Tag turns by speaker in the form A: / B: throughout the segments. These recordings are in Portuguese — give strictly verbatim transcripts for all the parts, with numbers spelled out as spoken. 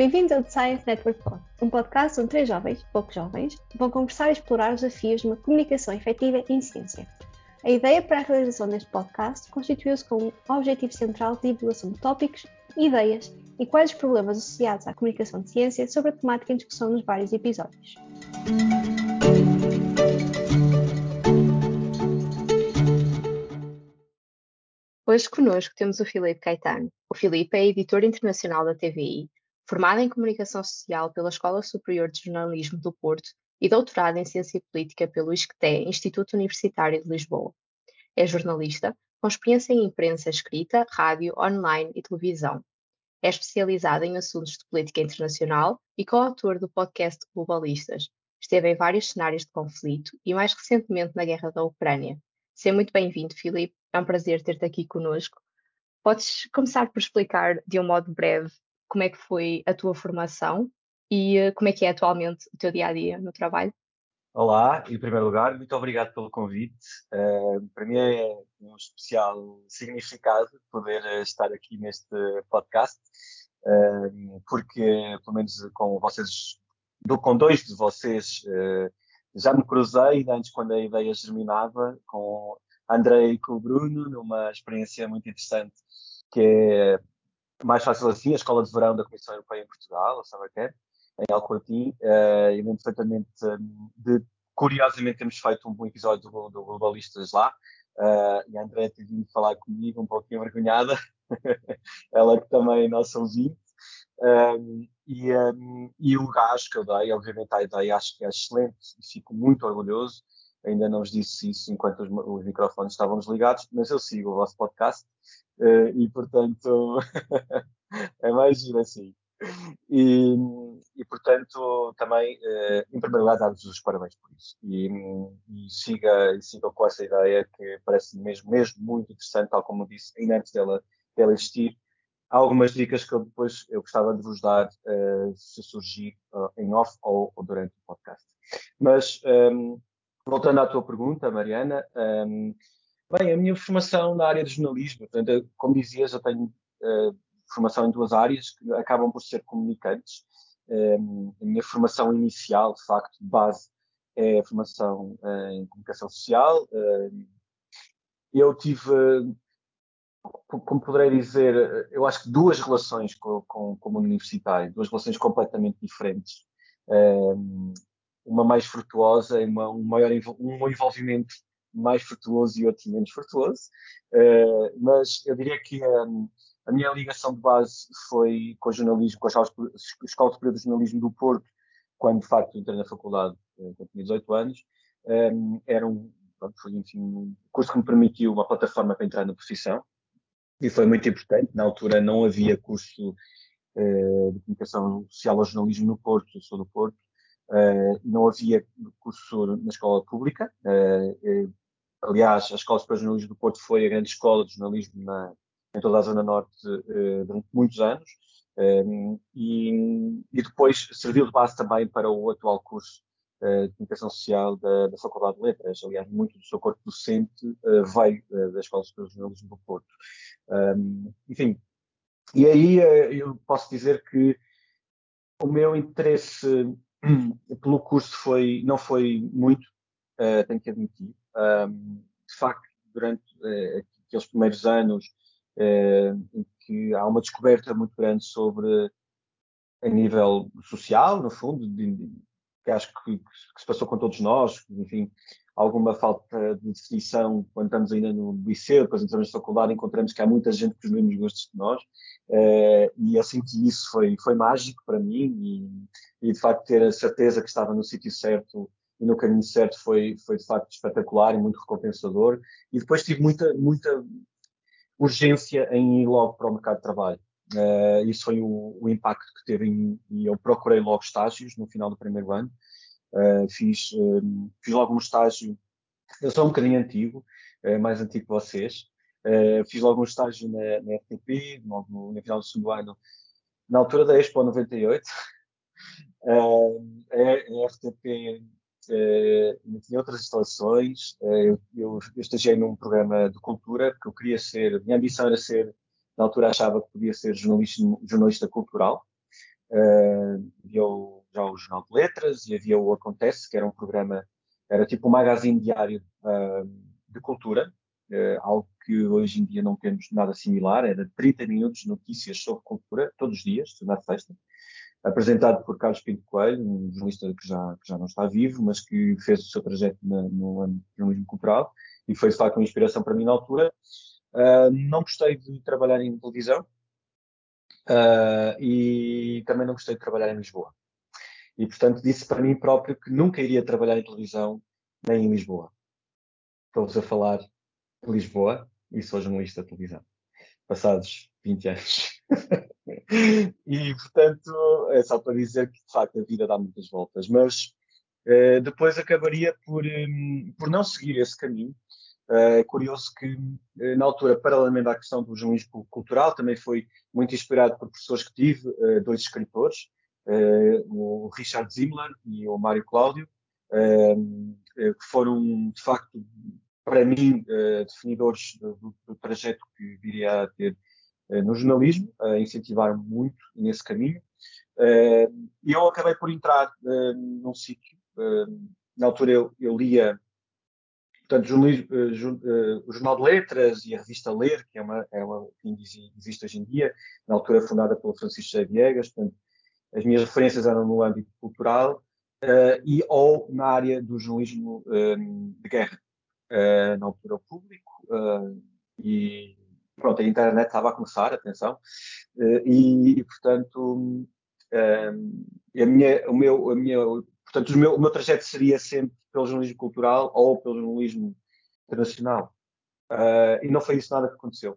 A: Bem-vindos ao The Science Network Pod, um podcast onde três jovens, pouco jovens, vão conversar e explorar os desafios de uma comunicação efetiva em ciência. A ideia para a realização deste podcast constituiu-se com um objetivo central de divulgação de tópicos, ideias e quais os problemas associados à comunicação de ciência sobre a temática em discussão nos vários episódios. Hoje connosco temos o Filipe Caetano. O Filipe é editor internacional da T V I, formado em Comunicação Social pela Escola Superior de Jornalismo do Porto e doutorado em Ciência Política pelo ISCTE, Instituto Universitário de Lisboa. É jornalista, com experiência em imprensa escrita, rádio, online e televisão. É especializado em assuntos de política internacional e coautor do podcast Globalistas. Esteve em vários cenários de conflito e mais recentemente na guerra da Ucrânia. Seja muito bem-vindo, Filipe. É um prazer ter-te aqui conosco. Podes começar por explicar, de um modo breve, como é que foi a tua formação e uh, como é que é atualmente o teu dia-a-dia no trabalho?
B: Olá, em primeiro lugar, muito obrigado pelo convite. Uh, para mim é um especial significado poder uh, estar aqui neste podcast, uh, porque, pelo menos com vocês, do, com dois de vocês, uh, já me cruzei, ainda antes quando a ideia germinava, com a Andrei e com o Bruno, numa experiência muito interessante, que é mais fácil assim, a Escola de Verão da Comissão Europeia em Portugal, a Summer Camp, em Alcoatim, uh, e lembro perfeitamente um, de, curiosamente, termos feito um bom episódio do, do Globalistas lá, uh, e a Andrea teve vindo falar comigo, um pouquinho envergonhada, ela que também é nossa ouvinte, um, e, um, e o gás que eu dei, obviamente a ideia acho que é excelente, e fico muito orgulhoso, ainda não vos disse isso enquanto os, os microfones estavam desligados, mas eu sigo o vosso podcast, uh, e portanto é mais giro assim. E, e, portanto, também, eh, em primeiro lugar, dar-vos os parabéns por isso. E, e siga, e siga com essa ideia que parece mesmo, mesmo muito interessante, tal como eu disse, ainda antes dela, dela existir. Há algumas dicas que eu depois eu gostava de vos dar, uh, se surgir uh, em off ou, ou durante o podcast. Mas, um, voltando à tua pergunta, Mariana, um, bem, a minha formação na área de jornalismo, portanto, como dizias, eu tenho uh, formação em duas áreas que acabam por ser comunicantes. Um, a minha formação inicial, de facto, de base, é a formação uh, em comunicação social. Uh, eu tive, uh, como poderei dizer, eu acho que duas relações com, com, com o mundo universitário, duas relações completamente diferentes. Um, uma mais frutuosa e uma, um maior um envolvimento mais frutuoso e outro menos frutuoso. Uh, mas eu diria que um, a minha ligação de base foi com o jornalismo, com a Escola Superior de Jornalismo do Porto, quando de facto entrei na faculdade, quando tinha dezoito anos. Um, era um, foi, enfim, um curso que me permitiu uma plataforma para entrar na profissão, e foi muito importante. Na altura não havia curso uh, de comunicação social ou jornalismo no Porto, eu sou do Porto. Uh, não havia curso na escola pública. Uh, uh, aliás, a Escola Superior de Jornalismo do Porto foi a grande escola de jornalismo na, em toda a Zona Norte uh, durante muitos anos. Uh, e, e depois serviu de base também para o atual curso uh, de Comunicação Social da, da Faculdade de Letras. Aliás, muito do seu corpo docente uh, veio uh, da Escola Superior de Jornalismo do Porto. Um, enfim, e aí uh, eu posso dizer que o meu interesse pelo curso foi, não foi muito, uh, tenho que admitir. Um, de facto, durante uh, aqueles primeiros anos, uh, em que há uma descoberta muito grande sobre, a nível social, no fundo, de, de, que acho que, que, se passou com todos nós, enfim, alguma falta de definição quando estamos ainda no liceu, depois entramos na faculdade, encontramos que há muita gente com os mesmos gostos que nós, uh, e eu senti isso, foi, foi mágico para mim, e, e de facto ter a certeza que estava no sítio certo e no caminho certo foi, foi de facto espetacular e muito recompensador, e depois tive muita, muita urgência em ir logo para o mercado de trabalho. Uh, isso foi o, o impacto que teve em mim, e eu procurei logo estágios no final do primeiro ano. Uh, fiz, uh, fiz logo um estágio, eu sou um bocadinho antigo, uh, mais antigo que vocês. Uh, fiz logo um estágio na, na R T P, logo no, no final do segundo ano, na altura da Expo noventa e oito. Uh, a, a R T P uh, tinha outras instalações. Uh, eu, eu, eu estagiei num programa de cultura, porque eu queria ser, minha ambição era ser, na altura achava que podia ser jornalista, jornalista cultural. Uh, havia o, já o Jornal de Letras e havia o Acontece, que era um programa, era tipo um magazine diário uh, de cultura, uh, algo que hoje em dia não temos nada similar, era trinta minutos de notícias sobre cultura, todos os dias, na sexta, apresentado por Carlos Pinto Coelho, um jornalista que já, que já não está vivo, mas que fez o seu trajeto na, no âmbito do jornalismo cultural e foi, de facto, uma inspiração para mim na altura. Uh, não gostei de trabalhar em televisão uh, e também não gostei de trabalhar em Lisboa. E, portanto, disse para mim próprio que nunca iria trabalhar em televisão nem em Lisboa. Estou-vos a falar de Lisboa e sou jornalista de televisão, passados vinte anos. E, portanto, é só para dizer que, de facto, a vida dá muitas voltas. Mas uh, depois acabaria por, um, por não seguir esse caminho. Uh, é curioso que, uh, na altura, paralelamente à questão do jornalismo cultural, também foi muito inspirado por professores que tive, uh, dois escritores, uh, o Richard Zimmler e o Mário Cláudio, uh, que foram, de facto, para mim, uh, definidores do, do trajeto que viria a ter uh, no jornalismo, uh, incentivaram muito nesse caminho. Uh, e eu acabei por entrar uh, num sítio. Uh, na altura eu, eu lia, portanto, jornalismo, uh, jor, uh, o Jornal de Letras e a revista Ler, que é uma, é uma que existe hoje em dia, na altura fundada pelo Francisco Xavier Viegas. Portanto, as minhas referências eram no âmbito cultural uh, e ou na área do jornalismo um, de guerra. Uh, na altura, o público uh, e pronto, a internet estava a começar, atenção, uh, e, e, portanto, uh, a minha, o meu, a minha, portanto, o meu, o meu trajeto seria sempre pelo jornalismo cultural ou pelo jornalismo internacional. Uh, e não foi isso nada que aconteceu.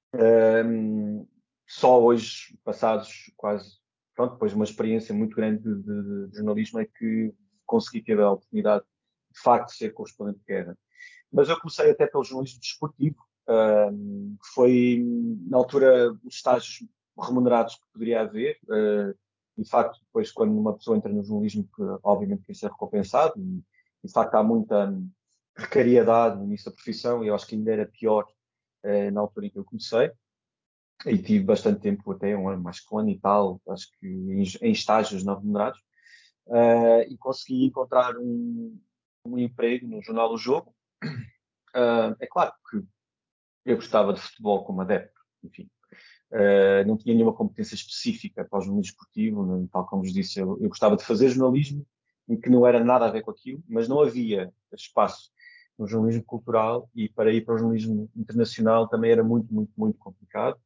B: Uh, só hoje, passados quase, pronto, depois de uma experiência muito grande de, de, de jornalismo, é que consegui ter a oportunidade, de facto, de ser correspondente de guerra. Mas eu comecei até pelo jornalismo desportivo, uh, que foi, na altura, os estágios remunerados que poderia haver. Uh, e, de facto, depois, quando uma pessoa entra no jornalismo, que, obviamente, quer ser recompensado. E, de facto, há muita precariedade no início da profissão, e eu acho que ainda era pior uh, na altura em que eu comecei. E tive bastante tempo, até um ano, mais que um ano e tal, acho que em, em estágios não remunerados. Uh, e consegui encontrar um, um emprego no Jornal do Jogo. Uh, é claro que eu gostava de futebol como adepto, enfim. Uh, não tinha nenhuma competência específica para o jornalismo esportivo, né? Tal como vos disse, eu, eu gostava de fazer jornalismo em que não era nada a ver com aquilo, mas não havia espaço no jornalismo cultural, e para ir para o jornalismo internacional também era muito, muito, muito complicado.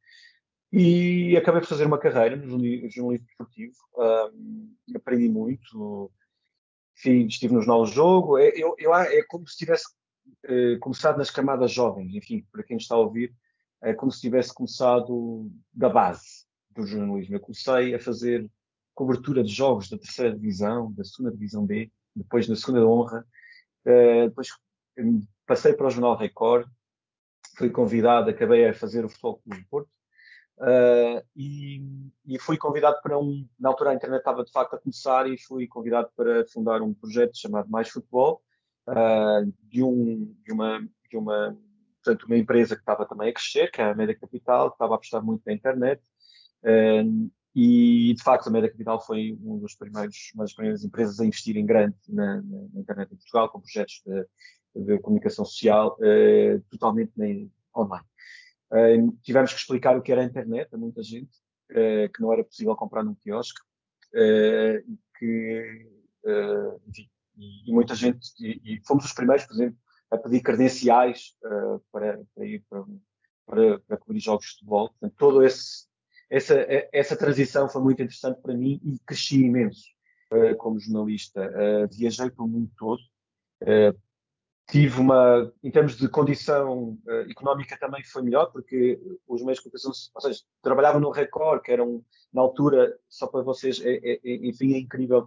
B: E acabei por fazer uma carreira no jornalismo esportivo, uh, aprendi muito, enfim, estive no Jornal do Jogo. É, eu, eu, é como se tivesse eh, começado nas camadas jovens, enfim, para quem está a ouvir, é como se tivesse começado da base do jornalismo. Eu comecei a fazer cobertura de jogos da terceira divisão, da segunda divisão B, depois da segunda honra, eh, depois eh, passei para o Jornal Record, fui convidado, acabei a fazer o Futebol Clube do Porto. Uh, e, e fui convidado para um, na altura a internet estava de facto a começar, e fui convidado para fundar um projeto chamado Mais Futebol, uh, de, um, de, uma, de uma, portanto, uma empresa que estava também a crescer, que é a Média Capital, que estava a apostar muito na internet. Uh, e de facto a Média Capital foi um dos primeiros, uma das primeiras empresas a investir em grande na, na, na internet em Portugal, com projetos de, de comunicação social uh, totalmente online. Uh, tivemos que explicar o que era a internet a muita gente, uh, que não era possível comprar num quiosque, uh, que, uh, enfim, e, e muita gente, e, e fomos os primeiros, por exemplo, a pedir credenciais uh, para, para ir para, para, para cobrir jogos de futebol. Portanto, todo esse, essa, essa transição foi muito interessante para mim e cresci imenso uh, como jornalista. Uh, viajei pelo mundo todo. Uh, Tive uma, em termos de condição uh, económica também foi melhor, porque os meios de comunicação, ou seja, trabalhava no Record, que era um, na altura, só para vocês, é, é, é, enfim, é incrível.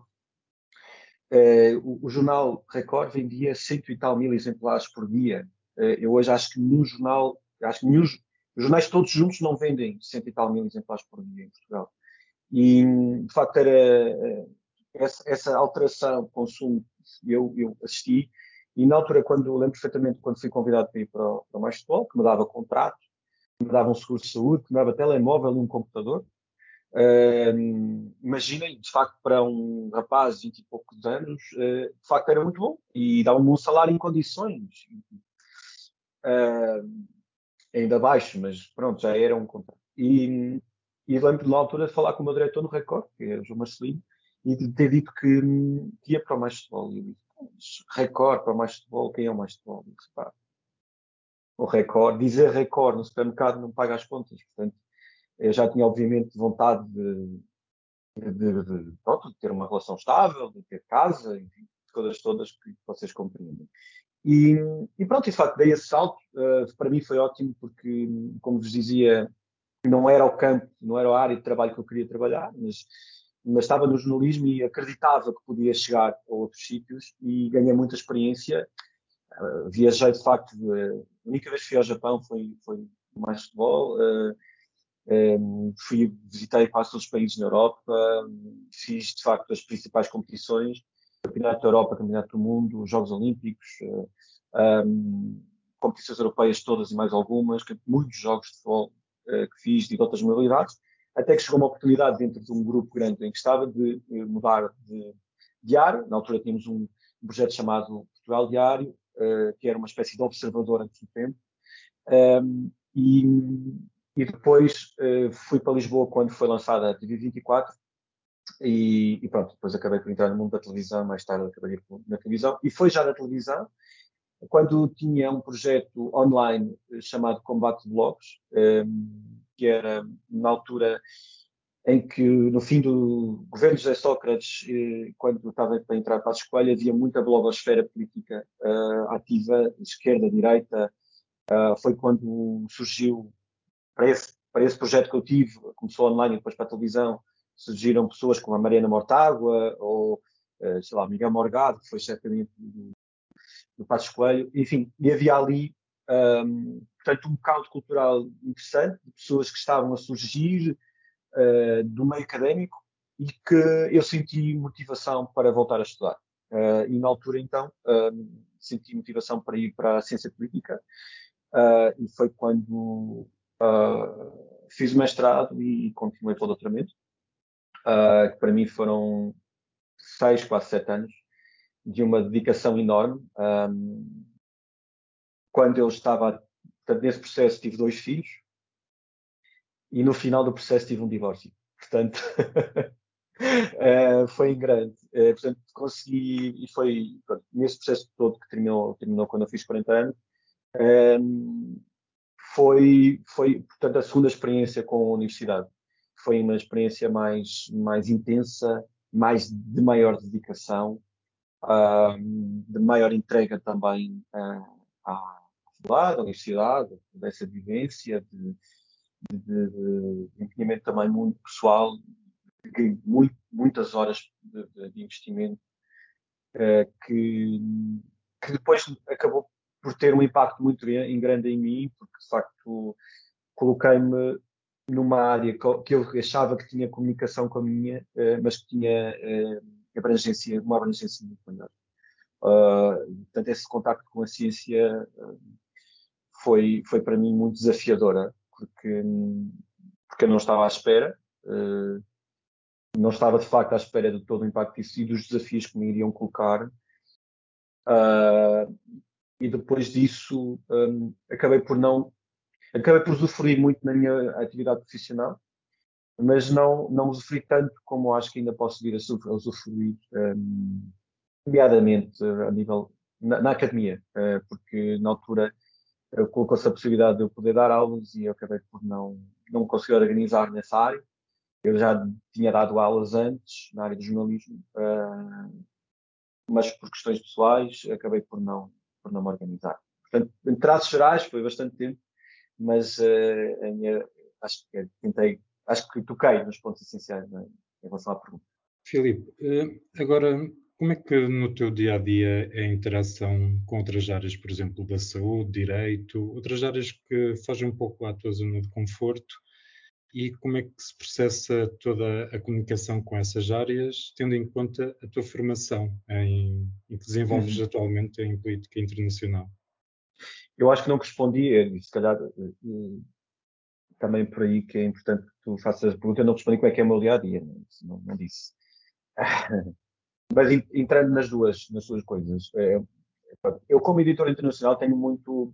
B: Uh, o, o jornal Record vendia cento e tal mil exemplares por dia. Uh, eu hoje acho que no jornal, acho que nos, os jornais todos juntos não vendem cento e tal mil exemplares por dia em Portugal. E, de facto, era uh, essa, essa alteração de consumo, eu, eu assisti. E na altura, quando eu lembro perfeitamente, quando fui convidado para ir para o, para o Mais Futebol, que me dava contrato, que me dava um seguro de saúde, que me dava telemóvel e um computador, Uh, imaginem, de facto, para um rapaz de vinte e poucos anos, uh, de facto era muito bom e dava-me um salário em condições, uh, ainda baixo, mas pronto, já era um contrato. E, e lembro na altura de falar com o meu diretor no Record, que é o João Marcelino, e de ter dito que, que ia para o Mais Futebol. E eu disse, Record para o Mais Futebol, quem é o Mais Futebol? Eu disse, pá, o Record, dizer Record no supermercado não paga as contas, portanto, eu já tinha obviamente vontade de de, de, de, pronto, de ter uma relação estável, de ter casa, enfim, coisas todas que vocês compreendem. E, e pronto, e de facto, dei esse salto. Uh, para mim foi ótimo porque, como vos dizia, não era o campo, não era a área de trabalho que eu queria trabalhar, mas, mas estava no jornalismo e acreditava que podia chegar a outros sítios e ganhei muita experiência. Uh, viajei, de facto, uh, a única vez que fui ao Japão foi, foi mais futebol. Uh, Um, fui, visitei quase todos os países na Europa, um, fiz de facto as principais competições, Campeonato da Europa, Campeonato do Mundo, os Jogos Olímpicos, uh, um, competições europeias todas e mais algumas, muitos jogos de futebol uh, que fiz de outras modalidades, até que chegou uma oportunidade dentro de um grupo grande em que estava de uh, mudar de diário. Na altura tínhamos um, um projeto chamado Portugal Diário, uh, que era uma espécie de observador antes do tempo. Um, e, e depois uh, fui para Lisboa quando foi lançada a T V vinte e quatro e, e pronto, depois acabei por entrar no mundo da televisão, mais tarde acabei na televisão e foi já na televisão quando tinha um projeto online chamado Combate Blogs, um, que era na altura em que no fim do governo de José Sócrates, eh, quando estava para entrar para a escolha, havia muita blogosfera política uh, ativa, esquerda, direita. Uh, foi quando surgiu, para esse, para esse projeto que eu tive, começou online e depois para a televisão, surgiram pessoas como a Mariana Mortágua ou, uh, sei lá, Miguel Morgado, que foi certamente do, do Passos Coelho. Enfim, e havia ali, um, portanto, um caldo cultural interessante, de pessoas que estavam a surgir uh, do meio académico e que eu senti motivação para voltar a estudar. Uh, e na altura, então, uh, senti motivação para ir para a ciência política. Uh, e foi quando uh, fiz o mestrado e continuei para o doutoramento, uh, que para mim foram seis, quase sete anos de uma dedicação enorme. Um, quando eu estava, portanto, nesse processo tive dois filhos e no final do processo tive um divórcio. Portanto, uh, foi em grande. Uh, portanto, consegui, e foi pronto, nesse processo todo que terminou, terminou quando eu fiz quarenta anos, um, foi, foi, portanto, a segunda experiência com a universidade. Foi uma experiência mais, mais intensa, mais de maior dedicação, uh, de maior entrega também uh, à faculdade, à universidade, dessa vivência, de, de, de, de empenhamento também muito pessoal, de muito, muitas horas de, de investimento, uh, que, que depois acabou por ter um impacto muito grande em mim, porque de facto coloquei-me numa área que eu achava que tinha comunicação com a minha, mas que tinha abrangência, uma abrangência muito maior. Portanto, esse contacto com a ciência foi, foi para mim muito desafiadora, porque, porque eu não estava à espera, não estava de facto à espera de todo o impacto disso e dos desafios que me iriam colocar. E depois disso, acabei por não acabei por usufruir muito na minha atividade profissional, mas não, não usufruí tanto como acho que ainda posso vir a usufruir, um, nomeadamente a nível, na, na academia, uh, porque na altura uh, colocou-se a possibilidade de eu poder dar aulas e eu acabei por não, não conseguir organizar nessa área. Eu já tinha dado aulas antes, na área do jornalismo, uh, mas por questões pessoais acabei por não, por não me organizar. Portanto, em traços gerais, foi bastante tempo, mas uh, a minha, acho que tentei, acho que toquei nos pontos essenciais, né, em relação à pergunta.
C: Filipe, agora, como é que no teu dia a dia é a interação com outras áreas, por exemplo, da saúde, direito, outras áreas que fogem um pouco à tua zona de conforto, e como é que se processa toda a comunicação com essas áreas, tendo em conta a tua formação em, em que desenvolves uhum. atualmente em política internacional?
B: Eu acho que não respondi, se calhar também por aí que é importante que tu faças a pergunta. Eu não respondi como é que é o meu dia-a-dia, não, não disse. Mas entrando nas duas, nas duas coisas, é, eu como editor internacional tenho muito...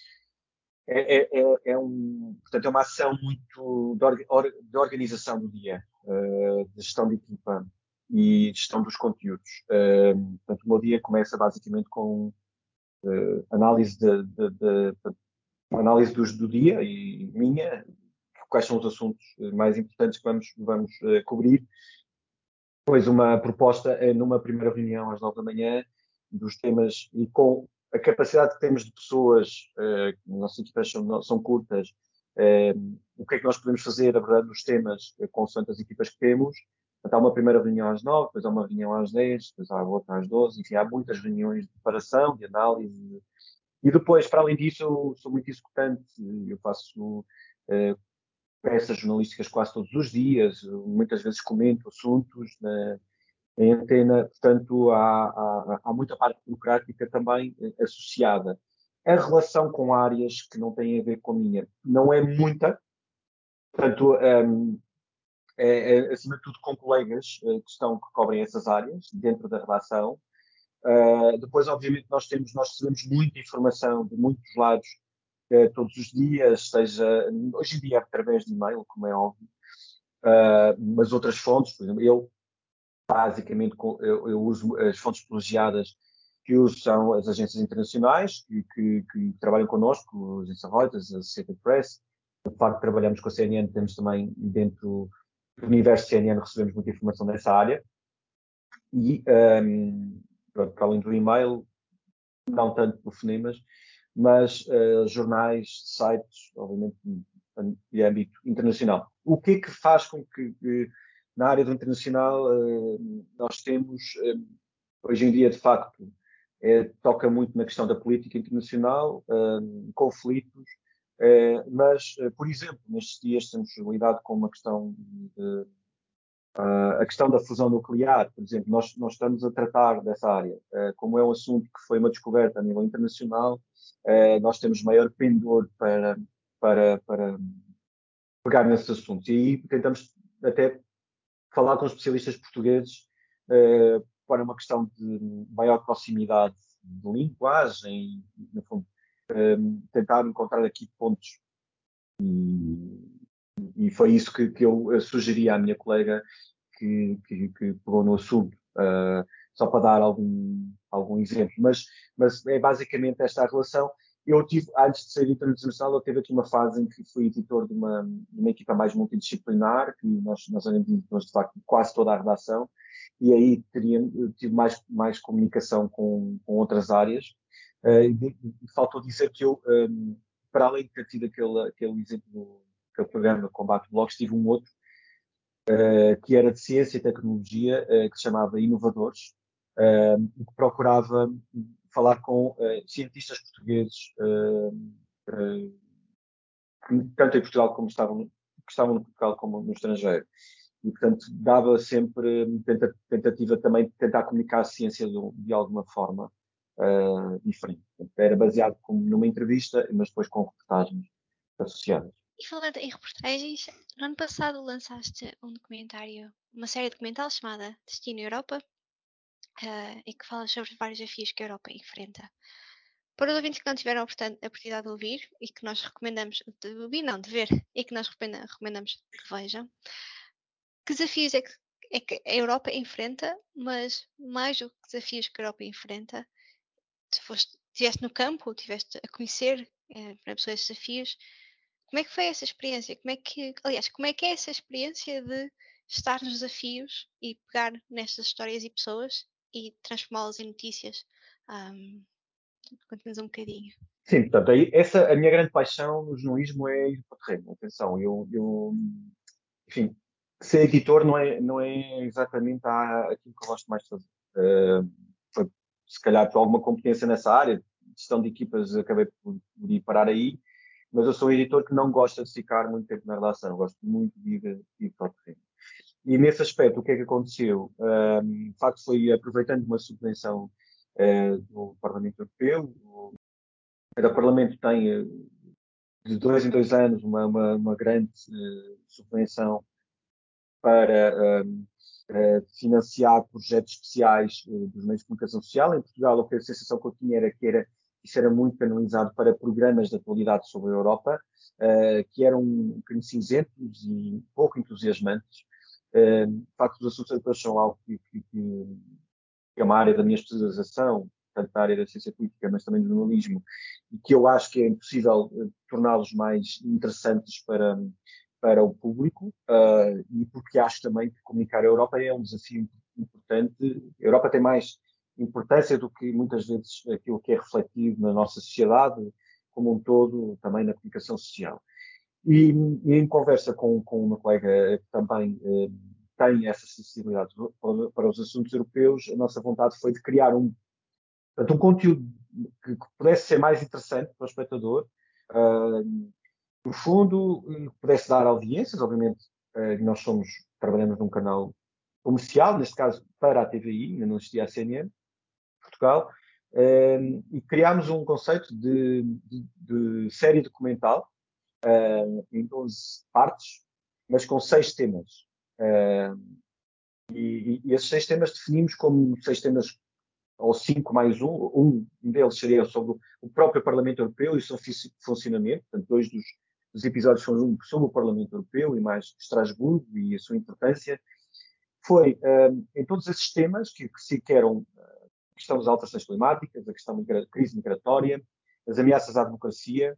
B: É, é, é, é um, portanto, é uma ação muito de, or, de organização do dia, uh, de gestão de equipa e gestão dos conteúdos. Uh, portanto, o meu dia começa basicamente com uh, análise, de, de, de, de, análise dos, do dia e minha, quais são os assuntos mais importantes que vamos, vamos uh, cobrir. Depois uma proposta uh, numa primeira reunião às nove da manhã dos temas e com a capacidade que temos de pessoas, uh, nossas equipas são, são curtas, uh, o que é que nós podemos fazer, a verdade, nos temas, uh, consoante as equipas que temos. Portanto, há uma primeira reunião às nove, depois há uma reunião às dez, depois há outra às doze, enfim, há muitas reuniões de preparação, de análise. E depois, para além disso, eu sou muito executante, eu faço uh, peças jornalísticas quase todos os dias, muitas vezes comento assuntos na, em antena, portanto, há, há, há muita parte burocrática também associada. A relação com áreas que não têm a ver com a minha não é muita, portanto, um, é, é, acima de tudo com colegas uh, que, estão, que cobrem essas áreas dentro da redação. Uh, depois, obviamente, nós temos, nós recebemos muita informação de muitos lados uh, todos os dias, seja hoje em dia através de e-mail, como é óbvio, uh, mas outras fontes, por exemplo, eu basicamente eu, eu uso as fontes privilegiadas que uso são as agências internacionais que, que, que trabalham connosco, a agência Reuters, a Associated Press. De facto, trabalhamos com a C N N, temos também dentro do universo C N N, recebemos muita informação nessa área. E, um, para além do e-mail, não tanto por fonemas, mas uh, jornais, sites, obviamente, de âmbito internacional. O que é que faz com que, que na área do internacional uh, nós temos, uh, hoje em dia, de facto, é, toca muito na questão da política internacional, uh, conflitos, uh, mas, uh, por exemplo, nestes dias temos lidado com uma questão de Uh, a questão da fusão nuclear, por exemplo, nós, nós estamos a tratar dessa área. Uh, como é um assunto que foi uma descoberta a nível internacional, uh, nós temos maior pendor para, para, para pegar nesses assuntos. E aí tentamos até falar com especialistas portugueses uh, para uma questão de maior proximidade de linguagem, no fundo, uh, tentar encontrar aqui pontos. E, e foi isso que, que eu sugeri à minha colega que, que, que pegou no assunto, uh, só para dar algum, algum exemplo. Mas, mas é basicamente esta a relação. Eu tive, antes de ser editor internacional, eu tive aqui uma fase em que fui editor de uma, de uma equipa mais multidisciplinar, que nós, nós éramos editores de facto quase toda a redação, e aí teria, tive mais, mais comunicação com, com outras áreas. Uh, e, e faltou dizer que eu, um, para além de ter tido aquele, aquele exemplo, aquele programa Combate Blogs, tive um outro, Uh, que era de ciência e tecnologia, uh, que se chamava Inovadores, uh, e que procurava falar com uh, cientistas portugueses, uh, uh, tanto em Portugal como estavam, que estavam no Portugal como no estrangeiro. E, portanto, dava sempre tenta, tentativa também de tentar comunicar a ciência de, de alguma forma uh, diferente. Portanto, era baseado como numa entrevista, mas depois com reportagens associadas.
D: E falando em reportagens, no ano passado lançaste um documentário, uma série documental chamada Destino Europa, uh, e que fala sobre vários desafios que a Europa enfrenta. Para os ouvintes que não tiveram a oportunidade de ouvir e que nós recomendamos, de ouvir não, de ver, e que nós recomendamos que vejam, que desafios é que, é que a Europa enfrenta, mas mais do que desafios que a Europa enfrenta, tu foste, estiveste no campo, estiveste a conhecer eh, para pessoas esses desafios. Como é que foi essa experiência? Como é que, aliás, como é que é essa experiência de estar nos desafios e pegar nestas histórias e pessoas e transformá-las em notícias? Um, Conta-nos um bocadinho.
B: Sim, portanto, aí, essa, a minha grande paixão no jornalismo é ir para o terreno. Atenção, eu, eu, enfim, ser editor não é, não é exatamente a, aquilo que eu gosto mais de fazer. Uh, foi, se calhar, por alguma competência nessa área, gestão de equipas, acabei por, por ir parar aí, mas eu sou um editor que não gosta de ficar muito tempo na redação, eu gosto muito de ir, de ir para o terreno. E nesse aspecto, o que é que aconteceu? Um, de facto, foi aproveitando uma subvenção uh, do Parlamento Europeu. O, o Parlamento tem uh, de dois em dois anos uma, uma, uma grande uh, subvenção para uh, uh, financiar projetos especiais uh, dos meios de comunicação social. Em Portugal, a sensação que eu tinha era que era, isso era muito canalizado para programas de atualidade sobre a Europa, uh, que eram um bocadinho cinzentos e pouco entusiasmantes. Uh, de facto, os assuntos europeus são algo que, que, que é uma área da minha especialização, tanto na área da ciência política, mas também do jornalismo, e que eu acho que é impossível uh, torná-los mais interessantes para, para o público, uh, e porque acho também que comunicar a Europa é um desafio importante. A Europa tem mais importância do que muitas vezes aquilo que é refletido na nossa sociedade, como um todo, também na comunicação social. E, e em conversa com, com uma colega que também uh, tem essa sensibilidade para, para os assuntos europeus, a nossa vontade foi de criar um, portanto, um conteúdo que, que pudesse ser mais interessante para o espectador, uh, no fundo, que pudesse dar audiências. Obviamente, uh, nós somos, trabalhamos num canal comercial, neste caso para a T V I, ainda não existia a C N N, Portugal, uh, e criámos um conceito de, de, de série documental, uh, em doze partes, mas com seis temas. Uh, e, e esses seis temas definimos como seis temas, ou cinco mais um. Um deles seria sobre o próprio Parlamento Europeu e o seu funcionamento. Portanto, dois dos, dos episódios são sobre o Parlamento Europeu e mais Estrasburgo e a sua importância. Foi uh, em todos esses temas que, que se queram a questão das alterações climáticas, a questão da crise migratória, as ameaças à democracia,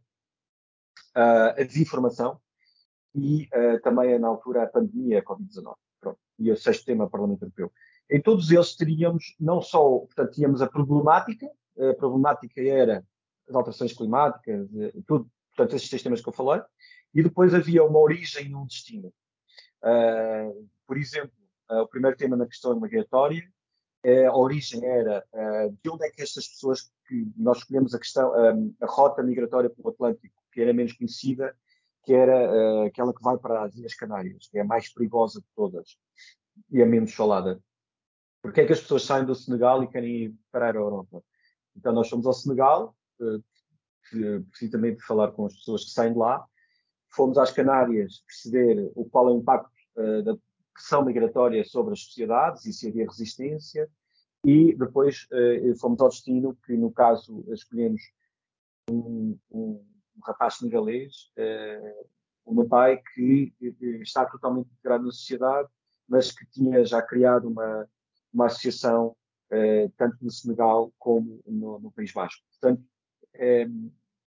B: uh, a desinformação e uh, também, na altura, a pandemia, a covid dezanove. Pronto. E o sexto tema, Parlamento Europeu. Em todos eles teríamos, não só, portanto, tínhamos a problemática, a problemática era as alterações climáticas, tudo, portanto, esses seis temas que eu falei, e depois havia uma origem e um destino. Uh, por exemplo, uh, o primeiro tema na questão migratória, uh, a origem era uh, de onde é que estas pessoas, que nós escolhemos a questão, um, a rota migratória pelo Atlântico, que era menos conhecida, que era uh, aquela que vai para as Ilhas Canárias, que é a mais perigosa de todas e a menos falada. Porque é que as pessoas saem do Senegal e querem ir para a Europa? Então, nós fomos ao Senegal, uh, precisamente de falar com as pessoas que saem de lá, fomos às Canárias perceber o qual é o impacto uh, da pressão migratória sobre as sociedades e se havia resistência, e depois uh, fomos ao destino, que no caso escolhemos um, um, um rapaz senegalês, uh, o meu pai, que uh, está totalmente integrado na sociedade, mas que tinha já criado uma, uma associação uh, tanto no Senegal como no, no País Basco. Portanto, um,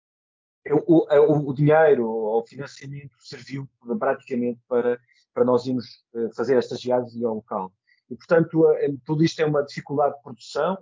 B: O, o, o dinheiro, o financiamento serviu praticamente para, para nós irmos fazer estas viagens ao local. E, portanto, tudo isto é uma dificuldade de produção,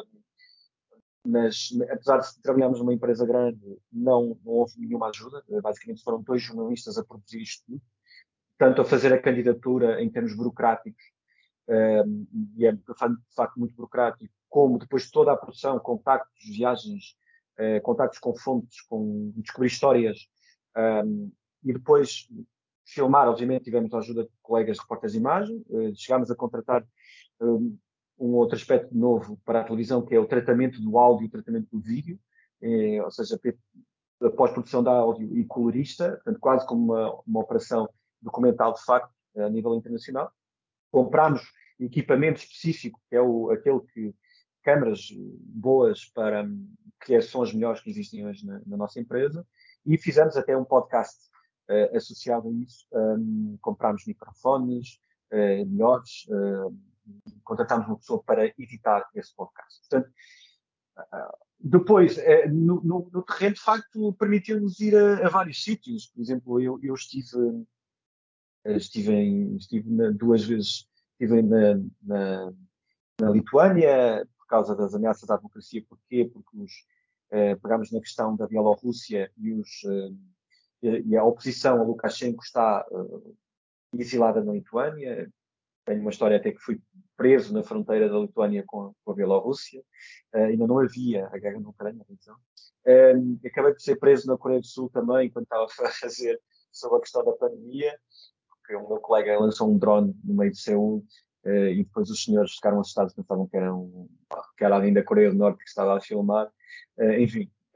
B: mas apesar de trabalharmos numa empresa grande, não, não houve nenhuma ajuda. Basicamente foram dois jornalistas a produzir isto tudo, tanto a fazer a candidatura em termos burocráticos, e é de facto muito burocrático, como depois toda a produção, contactos, viagens, Uh, contactos com fontes, com descobrir histórias, um, e depois filmar. Obviamente tivemos a ajuda de colegas de repórteres de imagem, uh, chegámos a contratar um, um outro aspecto novo para a televisão, que é o tratamento do áudio e o tratamento do vídeo, eh, ou seja, a pós-produção de áudio e colorista, portanto, quase como uma, uma operação documental de facto a nível internacional. Comprámos equipamento específico, que é o, aquele que câmaras boas para, que são as melhores que existem hoje na, na nossa empresa, e fizemos até um podcast uh, associado a isso. Um, comprámos microfones uh, melhores, uh, contratámos uma pessoa para editar esse podcast. Portanto, uh, depois, uh, no, no, no terreno, de facto, permitiu-nos ir a, a vários sítios. Por exemplo, eu, eu estive, uh, estive, em, estive na, duas vezes estive na, na, na Lituânia, por causa das ameaças à democracia. Porquê? Porque os, eh, pegámos na questão da Bielorrússia e, os, eh, e a oposição a Lukashenko está eh, exilada na Lituânia. Tenho uma história até que fui preso na fronteira da Lituânia com, com a Bielorrússia. Uh, ainda não havia a guerra na Ucrânia, atenção. Uh, acabei por ser preso na Coreia do Sul também, quando estava a fazer sobre a questão da pandemia, porque o meu colega lançou um drone no meio de Seul. Uh, e depois os senhores ficaram assustados, pensavam que era, um, que era alguém da Coreia do Norte que estava a filmar. Uh, enfim,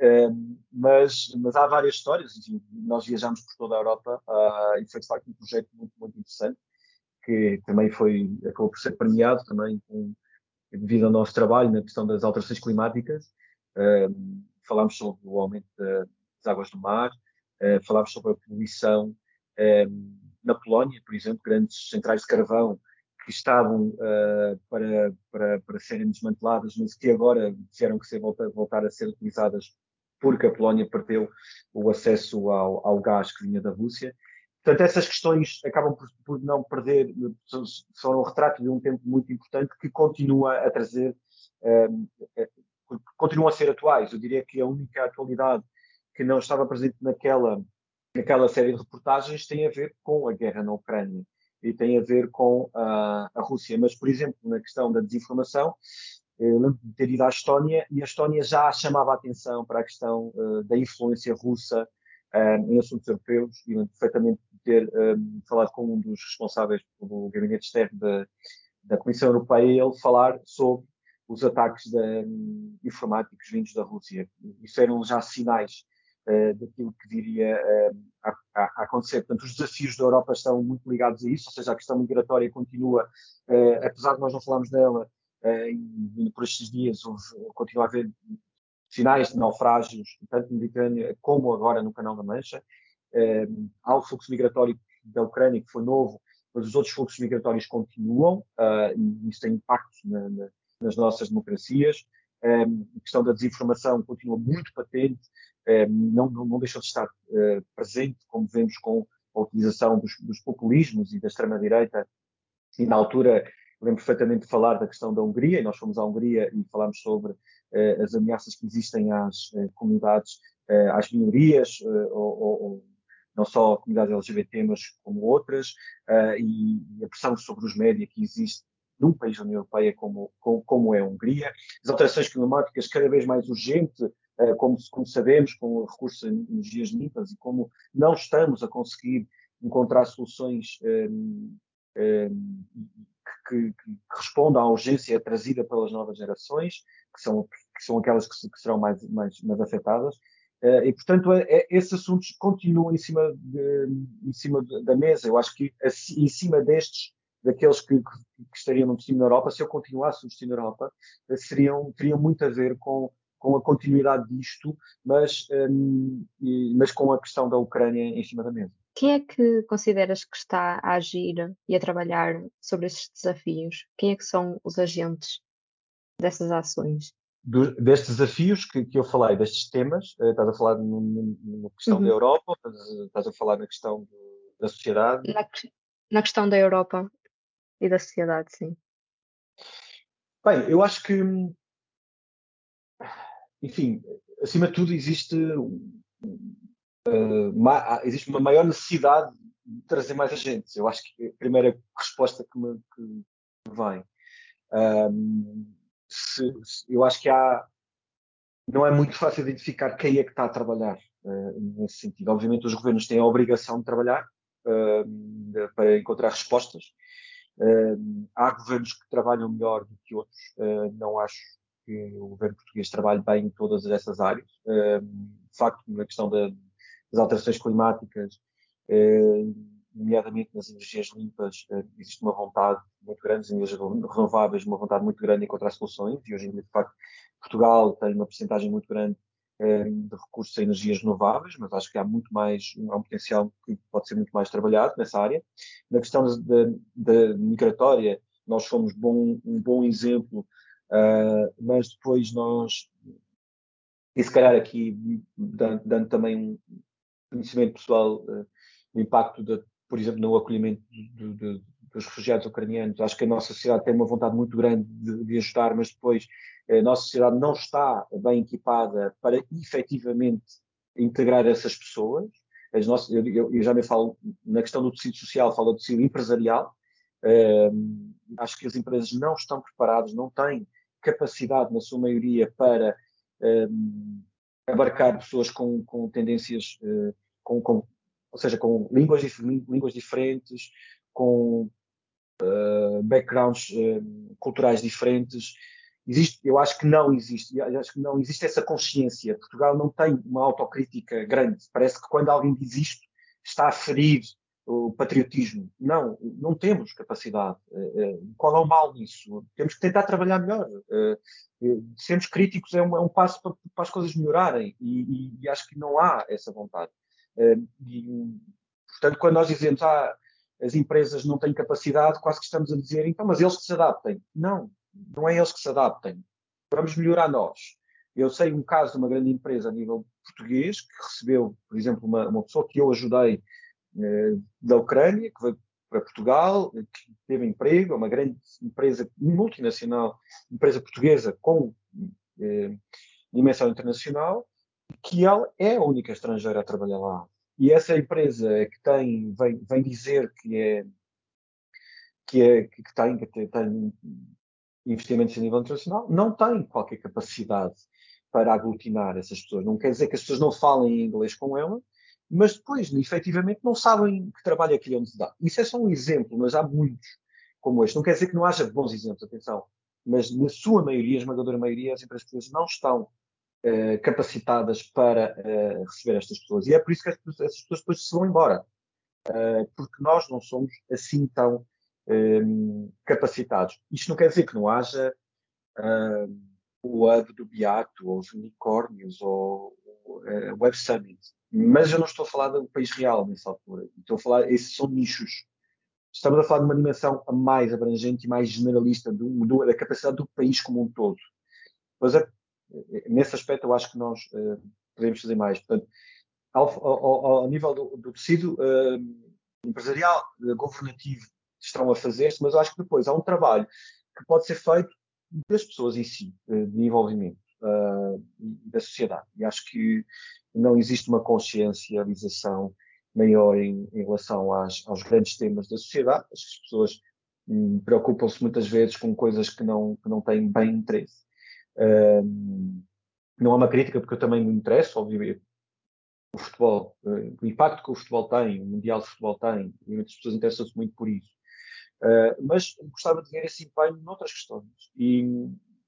B: Uh, mas, mas há várias histórias. Enfim, nós viajamos por toda a Europa uh, e foi de facto um projeto muito, muito interessante, que também foi, acabou por ser premiado também com, devido ao nosso trabalho na questão das alterações climáticas. Uh, falámos sobre o aumento das águas do mar, uh, falámos sobre a poluição uh, na Polónia, por exemplo, grandes centrais de carvão que estavam uh, para, para, para serem desmanteladas, mas que agora tiveram que ser, voltar, voltar a ser utilizadas porque a Polónia perdeu o acesso ao, ao gás que vinha da Rússia. Portanto, essas questões acabam por, por não perder, são um retrato de um tempo muito importante que continua a trazer, um, continuam a ser atuais. Eu diria que a única atualidade que não estava presente naquela, naquela série de reportagens tem a ver com a guerra na Ucrânia e tem a ver com a, a Rússia. Mas, por exemplo, na questão da desinformação, eu lembro de ter ido à Estónia e a Estónia já chamava a atenção para a questão uh, da influência russa um, em assuntos europeus e lembro perfeitamente de ter um, falado com um dos responsáveis pelo gabinete externo da, da Comissão Europeia e ele falar sobre os ataques de, um, informáticos vindos da Rússia. Isso eram já sinais uh, daquilo que viria uh, a, a, a acontecer. Portanto, os desafios da Europa estão muito ligados a isso, ou seja, a questão migratória continua, uh, apesar de nós não falarmos dela, Uh, por estes dias houve, continua a haver sinais de naufrágios, tanto no Mediterrâneo como agora no Canal da Mancha. Uh, há o fluxo migratório da Ucrânia, que foi novo, mas os outros fluxos migratórios continuam, uh, e isso tem impacto na, na, nas nossas democracias. Um, a questão da desinformação continua muito patente, um, não, não, não deixou de estar uh, presente, como vemos com a utilização dos, dos populismos e da extrema-direita, e na altura lembro perfeitamente de falar da questão da Hungria, e nós fomos à Hungria e falámos sobre uh, as ameaças que existem às uh, comunidades, uh, às minorias, uh, ou, ou não só a comunidade L G B T, mas como outras, uh, e, e a pressão sobre os médias que existe num país da União Europeia como, como, como é a Hungria. As alterações climáticas cada vez mais urgentes, uh, como, como sabemos, com o recurso a energias limpas, e como não estamos a conseguir encontrar soluções um, um, Que, que, que respondam à urgência trazida pelas novas gerações, que são, que são aquelas que, que serão mais, mais, mais afetadas. Uh, e, portanto, é, é, esses assuntos continuam em cima, de, em cima de, da mesa. Eu acho que assim, em cima destes, daqueles que, que, que estariam no destino da Europa, se eu continuasse no destino da Europa, uh, seriam, teriam muito a ver com, com a continuidade disto, mas, um, e, mas com a questão da Ucrânia em cima da mesa.
A: Quem é que consideras que está a agir e a trabalhar sobre estes desafios? Quem é que são os agentes dessas ações?
B: Do, destes desafios que, que eu falei, destes temas, uh, estás a falar no, no, na questão
A: uhum.
B: da Europa, ou estás, estás a falar na questão do, da sociedade?
A: Na, na questão da Europa e da sociedade, sim.
B: Bem, eu acho que, enfim, acima de tudo existe, uh, ma, existe uma maior necessidade de trazer mais agentes. Eu acho que a primeira resposta que me, que me vem. Um, se, se, eu acho que há, não é muito fácil identificar quem é que está a trabalhar uh, nesse sentido. Obviamente os governos têm a obrigação de trabalhar uh, para encontrar respostas. Uh, há governos que trabalham melhor do que outros. Uh, não acho que o governo português trabalhe bem em todas essas áreas. Uh, de facto, na questão da, das alterações climáticas, uh, nomeadamente nas energias limpas, uh, existe uma vontade muito grande, nas energias renováveis, uma vontade muito grande em encontrar soluções, e hoje em dia, de facto, Portugal tem uma percentagem muito grande uh, de recursos a energias renováveis, mas acho que há muito mais, há um potencial que pode ser muito mais trabalhado nessa área. Na questão da migratória, nós fomos bom, um bom exemplo, uh, mas depois nós, e se calhar aqui dando, dando também um conhecimento pessoal, uh, o impacto, de, por exemplo, no acolhimento de, de, dos refugiados ucranianos. Acho que a nossa sociedade tem uma vontade muito grande de, de ajudar, mas depois a nossa sociedade não está bem equipada para efetivamente integrar essas pessoas. As nossas, eu, eu, eu já me falo na questão do tecido social, falo do tecido empresarial. Uh, acho que as empresas não estão preparadas, não têm capacidade, na sua maioria, para uh, abarcar pessoas com, com tendências, uh, com, com, ou seja, com línguas, línguas diferentes, com uh, backgrounds uh, culturais diferentes.
E: existe, eu acho que não existe, eu acho que não existe essa consciência. Portugal não tem uma autocrítica grande. Parece que quando alguém diz isto, está a ferir o patriotismo. Não, não temos capacidade. Qual é o mal nisso? Temos que tentar trabalhar melhor. Sermos críticos é um, é um passo para, para as coisas melhorarem e, e, e acho que não há essa vontade. E, portanto, quando nós dizemos ah, as empresas não têm capacidade, quase que estamos a dizer então, mas eles que se adaptem. Não, não é eles que se adaptem. Vamos melhorar nós. Eu sei um caso de uma grande empresa a nível português que recebeu, por exemplo, uma, uma pessoa que eu ajudei eh, da Ucrânia, que veio para Portugal, que teve emprego, é uma grande empresa multinacional, empresa portuguesa com eh, dimensão internacional, que ela é a única estrangeira a trabalhar lá. E essa empresa que tem, vem, vem dizer que é que, é, que tem, que tem investimentos a nível internacional, não tem qualquer capacidade para aglutinar essas pessoas. Não quer dizer que as pessoas não falem inglês com ela, mas depois, efetivamente, não sabem que trabalho é que onde se dá. Isso é só um exemplo, mas há muitos como este. Não quer dizer que não haja bons exemplos, atenção, mas na sua maioria, a esmagadora maioria, as empresas portuguesas não estão uh, capacitadas para uh, receber estas pessoas. E é por isso que essas pessoas depois se vão embora, uh, porque nós não somos assim tão um, capacitados. Isto não quer dizer que não haja uh, o Hub do Beato, ou os unicórnios, ou o uh, Web Summit. Mas eu não estou a falar do país real nessa altura. Estou a falar, esses são nichos. Estamos a falar de uma dimensão mais abrangente e mais generalista do, do, da capacidade do país como um todo. Mas é, nesse aspecto eu acho que nós uh, podemos fazer mais. Portanto, ao, ao, ao nível do, do tecido uh, empresarial, uh, governativo, estão a fazer-se, mas eu acho que depois há um trabalho que pode ser feito das pessoas em si, uh, de envolvimento uh, e da sociedade. E acho que não existe uma consciencialização maior em, em relação às, aos grandes temas da sociedade. As pessoas hum, preocupam-se muitas vezes com coisas que não, que não têm bem interesse. Uh, não é uma crítica, porque eu também me interesso, obviamente, o futebol, uh, o impacto que o futebol tem, o Mundial de Futebol tem, e muitas pessoas interessam-se muito por isso. Uh, mas gostava de ver esse empenho noutras questões. E,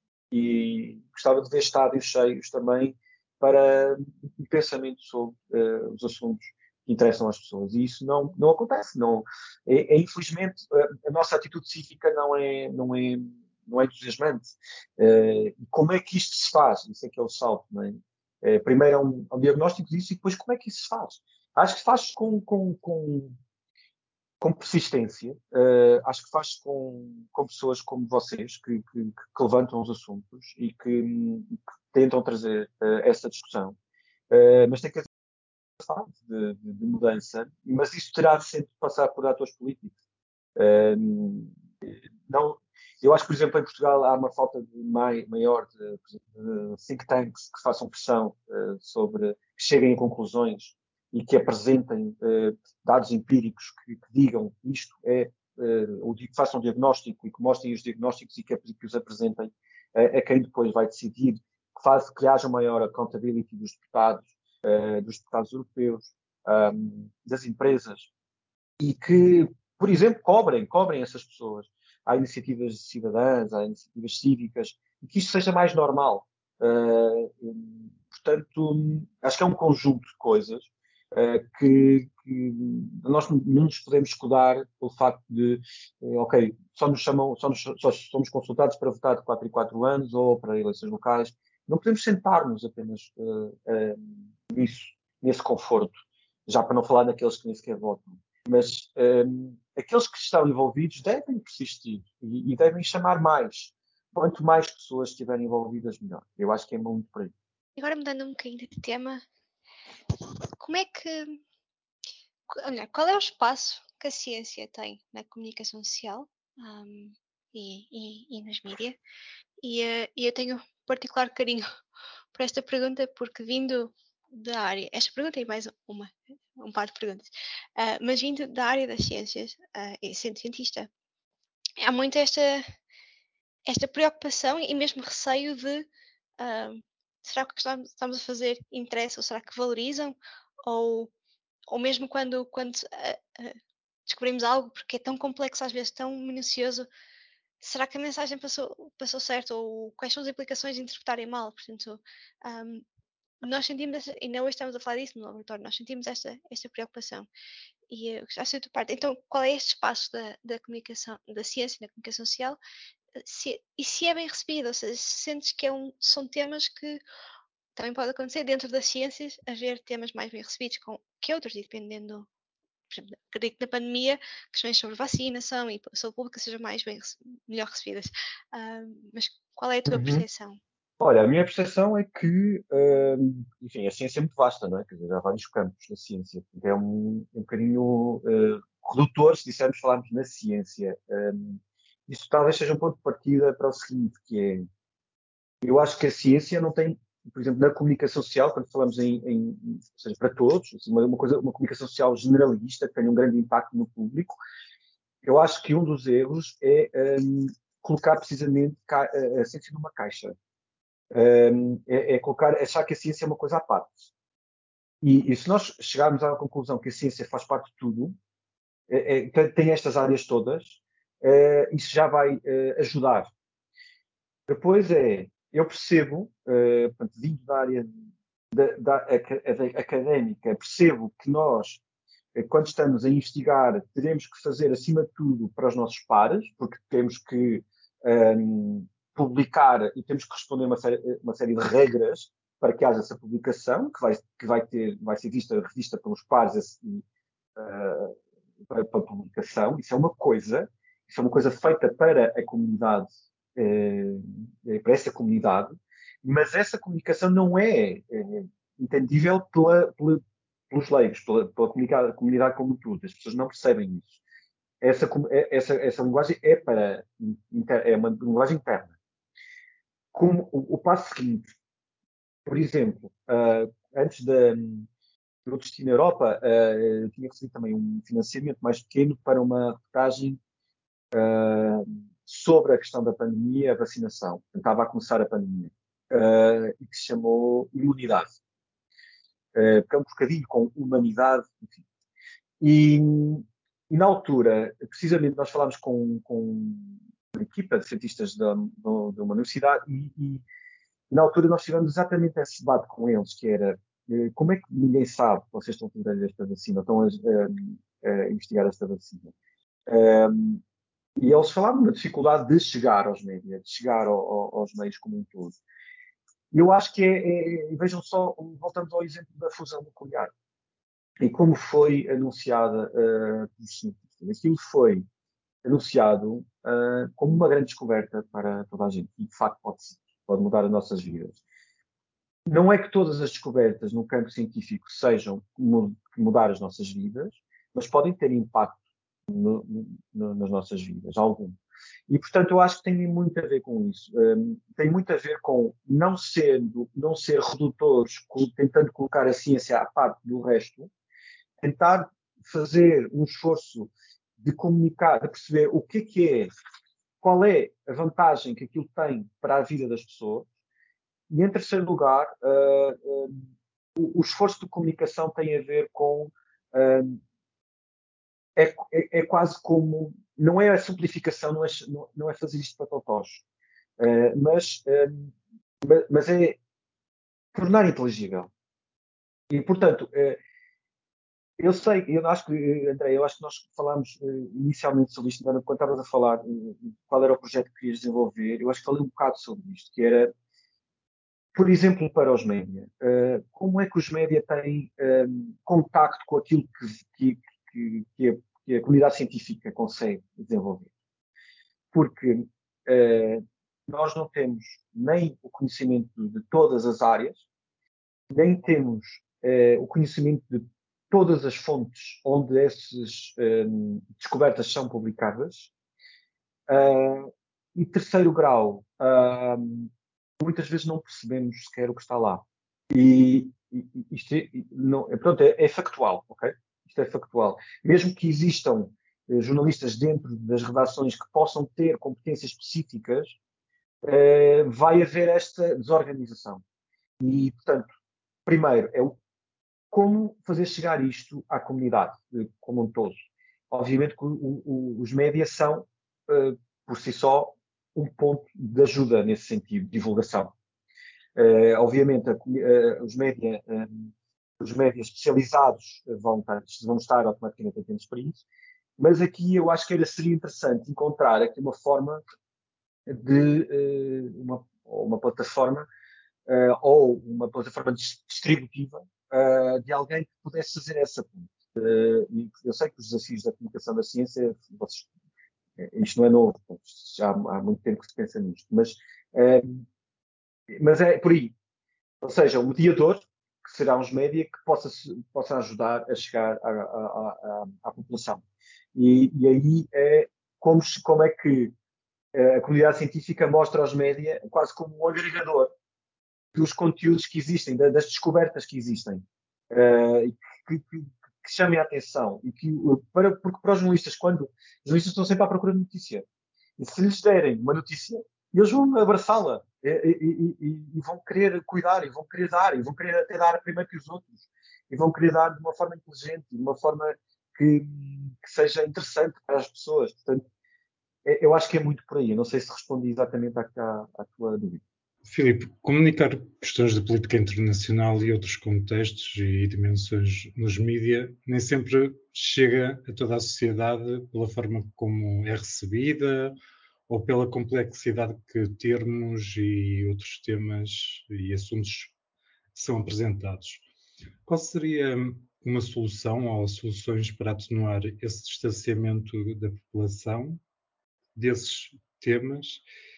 E: e gostava de ver estádios cheios também para um pensamento sobre uh, os assuntos que interessam às pessoas. E isso não, não acontece. Não, é, é, infelizmente, a, a nossa atitude cívica não é, não é, não é entusiasmante. Uh, como é que isto se faz? Isso é que é o salto, não é? Uh, primeiro é um, um diagnóstico disso e depois como é que isso se faz? Acho que se faz com, com, com com persistência, uh, acho que faz com, com pessoas como vocês, que, que, que levantam os assuntos e que, que tentam trazer uh, essa discussão. Uh, mas tem que haver uma fase de, de, de mudança, mas isso terá de sempre passar por atores políticos. Uh, não, eu acho que, por exemplo, em Portugal há uma falta de mai, maior de, de think tanks que façam pressão uh, sobre, que cheguem a conclusões e que apresentem uh, dados empíricos que, que digam isto é, uh, ou que façam um diagnóstico e que mostrem os diagnósticos e que, que os apresentem uh, a quem depois vai decidir, que faz que haja maior accountability dos deputados, uh, dos deputados europeus, um, das empresas, e que, por exemplo, cobrem, cobrem essas pessoas. Há iniciativas cidadãs, há iniciativas cívicas, e que isto seja mais normal. Uh, portanto, acho que é um conjunto de coisas uh, que, que nós não nos podemos escudar pelo facto de, uh, ok, só nos chamam, só, nos, só somos consultados para votar de quatro em quatro anos ou para eleições locais. Não podemos sentar-nos apenas uh, uh, nisso, nesse conforto, já para não falar daqueles que nem sequer votam. Mas um, aqueles que estão envolvidos devem persistir e, e devem chamar mais. Quanto mais pessoas estiverem envolvidas, melhor. Eu acho que é muito por aí.
D: Agora mudando um bocadinho de tema, como é que, olha, qual é o espaço que a ciência tem na comunicação social um, e, e, e nas mídias? E, uh, e eu tenho particular carinho por esta pergunta porque vindo da área, esta pergunta é mais uma, um par de perguntas, uh, mas vindo da área das ciências uh, e sendo cientista, há muito esta, esta preocupação e mesmo receio de uh, será que o que estamos a fazer interessa ou será que valorizam ou, ou mesmo quando, quando uh, uh, descobrimos algo porque é tão complexo às vezes, tão minucioso, será que a mensagem passou, passou certo? Ou quais são as implicações de interpretarem mal? Portanto, um, nós sentimos, essa, e ainda hoje estamos a falar disso no laboratório, nós sentimos esta, esta preocupação. E eu já sei a tua parte. Então, qual é este espaço da, da comunicação, da ciência e da comunicação social? Se, e se é bem recebido? Ou seja, se sentes que é um, são temas que também pode acontecer dentro das ciências, haver temas mais bem recebidos com, que outros, e dependendo, por exemplo, acredito que na pandemia, questões sobre vacinação e saúde pública sejam mais bem, melhor recebidas. Uh, mas qual é a tua
E: Uhum.
D: percepção?
E: Olha, a minha percepção é que, hum, enfim, a ciência é muito vasta, não é? Quer dizer, há vários campos da ciência. É um, um bocadinho uh, redutor se dissermos falarmos na ciência. Um, isso talvez seja um ponto de partida para o seguinte, que é, eu acho que a ciência não tem, por exemplo, na comunicação social, quando falamos em, em ou seja, para todos, assim, uma, uma coisa, uma comunicação social generalista que tenha um grande impacto no público, eu acho que um dos erros é um, colocar precisamente a ciência numa caixa. Um, é, é colocar, achar que a ciência é uma coisa à parte. E, e se nós chegarmos à conclusão que a ciência faz parte de tudo, é, é, tem estas áreas todas, é, isso já vai é, ajudar. Depois é, eu percebo, é, portanto, vindo da área da, da, da académica, percebo que nós, quando estamos a investigar, teremos que fazer, acima de tudo, para os nossos pares, porque temos que um, publicar e temos que responder uma série, uma série de regras para que haja essa publicação, que vai, que vai, ter, vai ser vista, revista pelos pares uh, para, para a publicação. Isso é uma coisa, isso é uma coisa feita para a comunidade, uh, para essa comunidade, mas essa comunicação não é uh, entendível pela, pela pelos leigos, pela, pela comunidade, comunidade como um todo. As pessoas não percebem isso. Essa, essa, essa linguagem é, para, é uma linguagem interna. Como o, o passo seguinte, por exemplo, uh, antes da, do Destino Europa, uh, eu tinha recebido também um financiamento mais pequeno para uma reportagem uh, sobre a questão da pandemia, a vacinação. Estava a começar a pandemia. Uh, e que se chamou Imunidade. Uh, porque é um bocadinho com humanidade, enfim. E, e na altura, precisamente, nós falámos com, com uma equipa de cientistas de, de uma universidade e, e na altura nós tivemos exatamente esse debate com eles, que era como é que ninguém sabe que vocês estão a fazer esta vacina, estão a, a, a investigar esta vacina. Um, e eles falavam da dificuldade de chegar aos médias, de chegar ao, ao, aos meios como um todo. E eu acho que é, é, vejam só, voltamos ao exemplo da fusão nuclear. E como foi anunciada uh, pelos cientistas. Aquilo foi anunciado uh, como uma grande descoberta para toda a gente. E, de facto, pode, pode mudar as nossas vidas. Não é que todas as descobertas no campo científico sejam mudar as nossas vidas, mas podem ter impacto no, no, nas nossas vidas, algum. E, portanto, eu acho que tem muito a ver com isso. Um, tem muito a ver com não, sendo, não ser redutores, tentando colocar a ciência à parte do resto, tentar fazer um esforço de comunicar, de perceber o que é que é, qual é a vantagem que aquilo tem para a vida das pessoas. E, em terceiro lugar, uh, uh, o, o esforço de comunicação tem a ver com... Uh, é, é, é quase como... Não é a simplificação, não é, não é fazer isto para totós, uh, mas, uh, mas é tornar inteligível. E, portanto... Uh, Eu sei, eu acho que, André, eu acho que nós falámos uh, inicialmente sobre isto, quando estavas a falar uh, qual era o projeto que querias desenvolver, eu acho que falei um bocado sobre isto, que era, por exemplo, para os média, uh, como é que os média têm um, contacto com aquilo que, que, que, que, a, que a comunidade científica consegue desenvolver? Porque uh, nós não temos nem o conhecimento de todas as áreas, nem temos uh, o conhecimento de todas as fontes onde essas um, descobertas são publicadas. Uh, e terceiro grau, uh, muitas vezes não percebemos sequer o que está lá. E, e isto é, não, pronto, é, é factual, ok? Isto é factual. Mesmo que existam uh, jornalistas dentro das redações que possam ter competências específicas, uh, vai haver esta desorganização. E, portanto, primeiro, é o como fazer chegar isto à comunidade, como um todo. Obviamente que o, o, os médias são, uh, por si só, um ponto de ajuda nesse sentido, de divulgação. Uh, obviamente, a, uh, os média, uh, os médias especializados vão estar, vão estar automaticamente atentos para isso, mas aqui eu acho que era, seria interessante encontrar aqui uma forma de uh, uma, uma plataforma uh, ou uma plataforma distributiva uh, de alguém que pudesse fazer essa ponte. Uh, e eu sei que os desafios da comunicação da ciência, vocês, isto não é novo, já há, há muito tempo que se pensa nisto, mas, uh, mas é por aí. Ou seja, um mediador, que será uns média, que possa, possa ajudar a chegar à, à, à, à população. E, e aí é como, como é que a comunidade científica mostra aos média quase como um agregador dos conteúdos que existem, das descobertas que existem, uh, que, que, que chamem a atenção. E que, para, porque para os jornalistas, quando os jornalistas estão sempre à procura de notícia, e se lhes derem uma notícia, eles vão abraçá-la e, e, e, e vão querer cuidar, e vão querer dar, e vão querer até dar primeiro que os outros, e vão querer dar de uma forma inteligente, de uma forma que, que seja interessante para as pessoas. Portanto, eu acho que é muito por aí. Eu não sei se respondi exatamente à, à, à tua dúvida.
C: Filipe, comunicar questões de política internacional e outros contextos e dimensões nos mídia nem sempre chega a toda a sociedade pela forma como é recebida ou pela complexidade que termos e outros temas e assuntos são apresentados. Qual seria uma solução ou soluções para atenuar esse distanciamento da população desses temas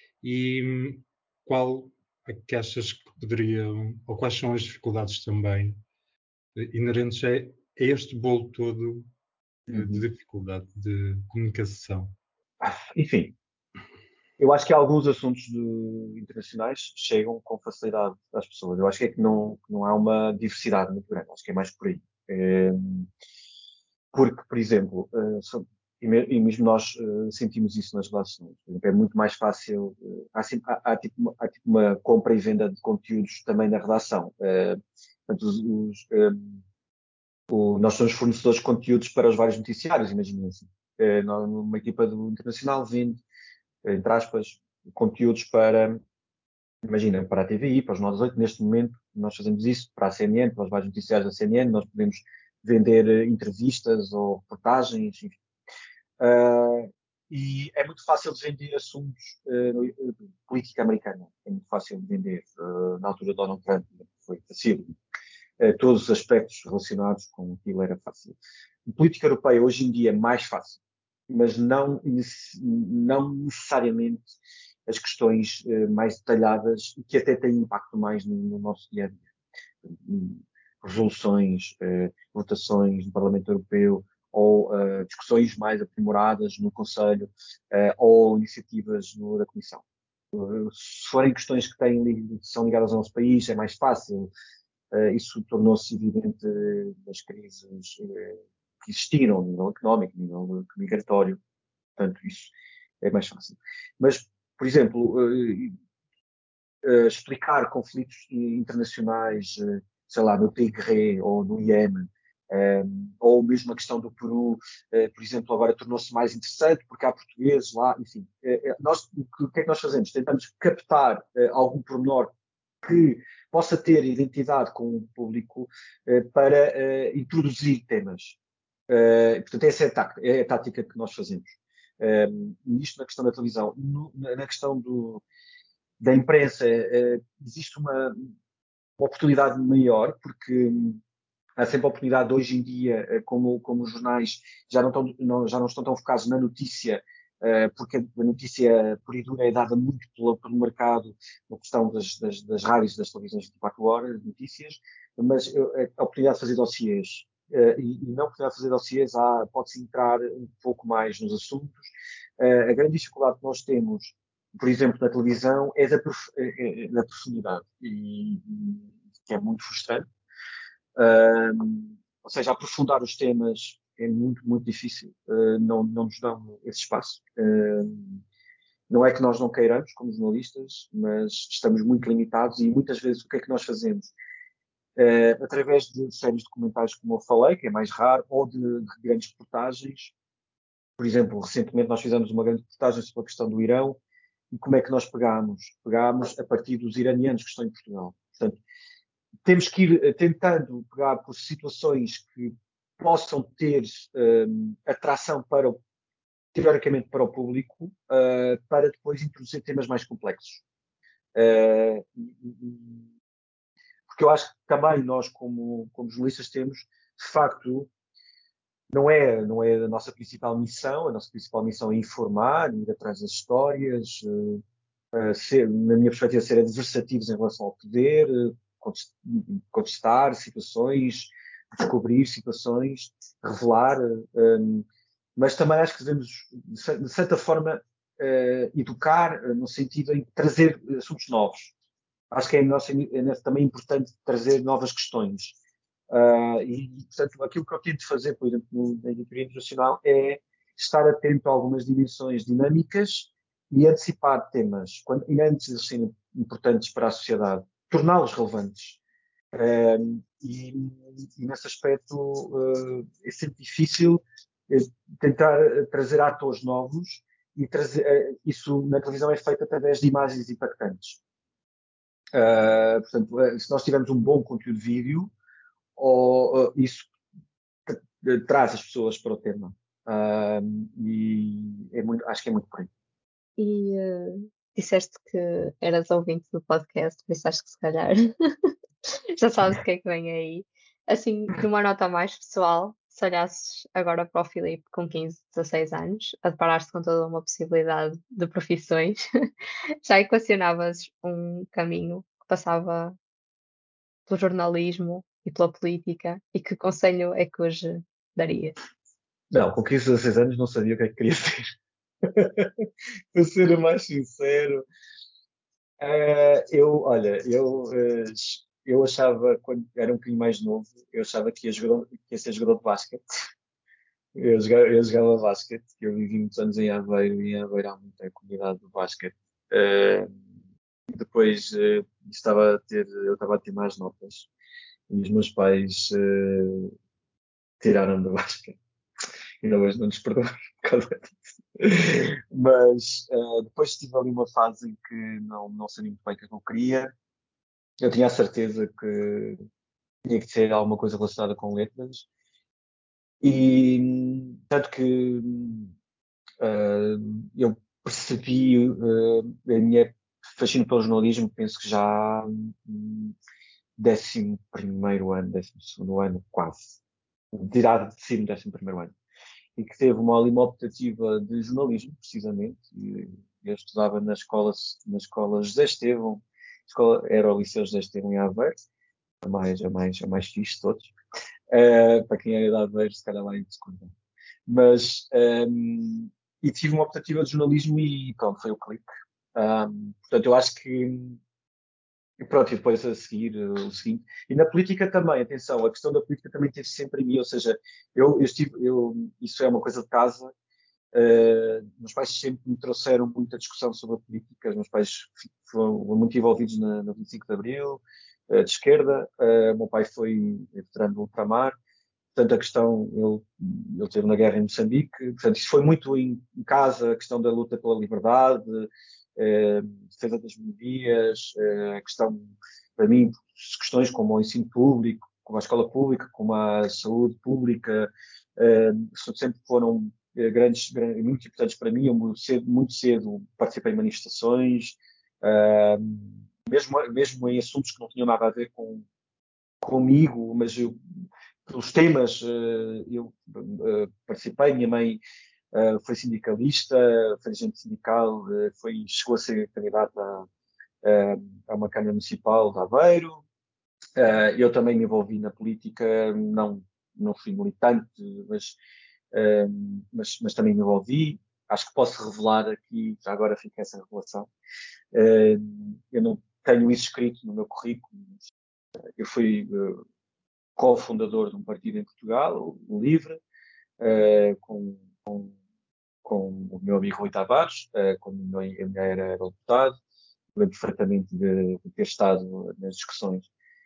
C: e qual é que achas que poderiam, ou quais são as dificuldades também inerentes a, a este bolo todo
E: Uhum.
C: de dificuldade de comunicação?
E: Enfim, eu acho que alguns assuntos de, internacionais chegam com facilidade às pessoas. Eu acho que é que não, que não há uma diversidade muito grande. Acho que é mais por aí. É, porque, por exemplo, e mesmo nós sentimos isso nas relações. É muito mais fácil. Há, há, há, tipo, uma, há tipo uma compra e venda de conteúdos também na redação. Portanto, os, os, o, nós somos fornecedores de conteúdos para os vários noticiários, imaginem assim. Uma equipa do internacional vende, entre aspas, conteúdos para, imagina, para a T V I, para os Nós oito. Neste momento, nós fazemos isso para a C N N, para os vários noticiários da C N N. Nós podemos vender entrevistas ou reportagens, enfim. Uh, e é muito fácil de vender assuntos uh, de política americana. É muito fácil de vender. Uh, na altura de Donald Trump foi fácil. Uh, todos os aspectos relacionados com aquilo era fácil. A política europeia hoje em dia é mais fácil, mas não, não necessariamente as questões uh, mais detalhadas e que até têm impacto mais no, no nosso dia a dia. Resoluções, uh, votações no Parlamento Europeu, ou uh, discussões mais aprimoradas no Conselho, uh, ou iniciativas no, da Comissão. Uh, se forem questões que, têm, que são ligadas ao nosso país, é mais fácil. Uh, isso tornou-se evidente nas crises uh, que existiram, no nível económico, no nível migratório. Portanto, isso é mais fácil. Mas, por exemplo, uh, uh, explicar conflitos internacionais, uh, sei lá, no Tigre ou no Iêmen, Um, ou mesmo a questão do Peru, uh, por exemplo, agora tornou-se mais interessante porque há portugueses lá, enfim. Uh, nós, o, que, o que é que nós fazemos? Tentamos captar uh, algum pormenor que possa ter identidade com o público uh, para uh, introduzir temas. Uh, portanto, essa é a, tática, é a tática que nós fazemos. Um, isto na questão da televisão. No, na questão do, da imprensa, uh, existe uma, uma oportunidade maior porque há sempre a oportunidade hoje em dia, como, como os jornais já não, estão, não, já não estão tão focados na notícia, uh, porque a notícia pura e dura é dada muito pelo, pelo mercado, na questão das, das, das rádios e das televisões de vinte e quatro horas, de notícias, mas uh, a oportunidade de fazer dossiês. Uh, e, e na oportunidade de fazer dossiês há, pode-se entrar um pouco mais nos assuntos. Uh, a grande dificuldade que nós temos, por exemplo, na televisão, é da, prof, é, é da profundidade, e, e que é muito frustrante. Um, ou seja, aprofundar os temas é muito, muito difícil. Uh, não, não nos dão esse espaço. Uh, não é que nós não queiramos, como jornalistas, mas estamos muito limitados e muitas vezes o que é que nós fazemos? Uh, através de séries documentais, como eu falei, que é mais raro, ou de, de grandes reportagens. Por exemplo, recentemente nós fizemos uma grande reportagem sobre a questão do Irão e como é que nós pegámos? Pegámos a partir dos iranianos que estão em Portugal. Portanto, temos que ir tentando pegar por situações que possam ter um, atração para o, teoricamente para o público, uh, para depois introduzir temas mais complexos. Uh, porque eu acho que também nós, como, como jornalistas, temos, de facto, não é, não é a nossa principal missão. A nossa principal missão é informar, ir atrás das histórias, uh, uh, ser, na minha perspectiva, ser adversativos em relação ao poder, uh, contestar situações, descobrir situações, revelar, um, mas também acho que devemos, de certa forma, uh, educar, uh, no sentido de trazer assuntos novos. Acho que é, nossa, é também importante trazer novas questões. Uh, e, portanto, aquilo que eu tento fazer, por exemplo, na editoria internacional, é estar atento a algumas dimensões dinâmicas e antecipar temas, quando, e antes de serem importantes para a sociedade, torná-los relevantes. Uh, e, e nesse aspecto uh, é sempre difícil uh, tentar trazer atores novos, e trazer, uh, isso na televisão é feito através de imagens impactantes. Uh, portanto, uh, se nós tivermos um bom conteúdo de vídeo, ou, uh, isso traz as pessoas para o tema. Uh, e é muito, acho que é muito por aí.
A: E uh, disseste que eras ouvinte do podcast, por isso acho que se calhar já sabes o que é que vem aí. Assim, numa nota mais pessoal, se olhasses agora para o Filipe com quinze, dezasseis anos, a deparar-se com toda uma possibilidade de profissões, já equacionavas um caminho que passava pelo jornalismo e pela política, e que conselho é que hoje darias?
E: Não, com quinze, dezasseis anos não sabia o que é que queria ser. Para ser o mais sincero, uh, eu, olha, eu, uh, eu achava, quando era um bocadinho mais novo, eu achava que ia, jogador, que ia ser jogador de basquete. Eu jogava, eu jogava basquete, eu vivi muitos anos em Aveiro, e em Aveiro há muita comunidade de basquete. Uh, depois uh, estava a ter, eu estava a ter mais notas, e os meus pais uh, tiraram-me do basquete. Ainda hoje não nos perdoam por causa disso. Mas uh, depois tive ali uma fase em que não, não sabia muito bem o que eu queria. Eu tinha a certeza que tinha que ser alguma coisa relacionada com letras. E tanto que uh, eu percebi uh, a minha fascínio pelo jornalismo, penso que já um, décimo primeiro ano, décimo segundo ano, quase. Dirá de cima, décimo primeiro ano. E que teve uma, ali uma optativa de jornalismo, precisamente. E eu estudava na escola, na escola José Estevão, escola, era o Liceu José Estevão em Aveiro, a mais, a mais, a mais fixe de todos. Uh, para quem era de Aveiro, se calhar vai discordar. Mas, um, e tive uma optativa de jornalismo e pronto, foi o clique. Um, portanto, eu acho que, e pronto, e depois a seguir uh, o seguinte. E na política também, atenção, a questão da política também teve sempre em mim, ou seja, eu, eu estive, eu, isso é uma coisa de casa. Uh, meus pais sempre me trouxeram muita discussão sobre a política. Os meus pais foram muito envolvidos na, na vinte e cinco de Abril, uh, de esquerda. Uh, meu pai foi veterano do ultramar. Portanto, a questão, ele, ele esteve na guerra em Moçambique. Portanto, isso foi muito em, em casa, a questão da luta pela liberdade, uh, defesa das minorias, uh, a questão, para mim, questões como o ensino público, como a escola pública, como a saúde pública, uh, sempre foram Grandes, grandes, muito importantes para mim. Eu muito cedo, muito cedo participei em manifestações, uh, mesmo, mesmo em assuntos que não tinham nada a ver com, comigo, mas eu, pelos temas uh, eu uh, participei. Minha mãe uh, foi sindicalista, foi agente sindical, uh, foi, chegou a ser candidata a, a uma Câmara Municipal de Aveiro. Uh, eu também me envolvi na política, não, não fui militante, mas Uh, mas, mas também me envolvi. Acho que posso revelar aqui, já agora fica essa revelação. Uh, eu não tenho isso escrito no meu currículo. Eu fui uh, co-fundador de um partido em Portugal, o Livre, uh, com, com, com o meu amigo Rui Tavares, uh, quando ainda era deputado. Lembro perfeitamente de, de ter estado nas discussões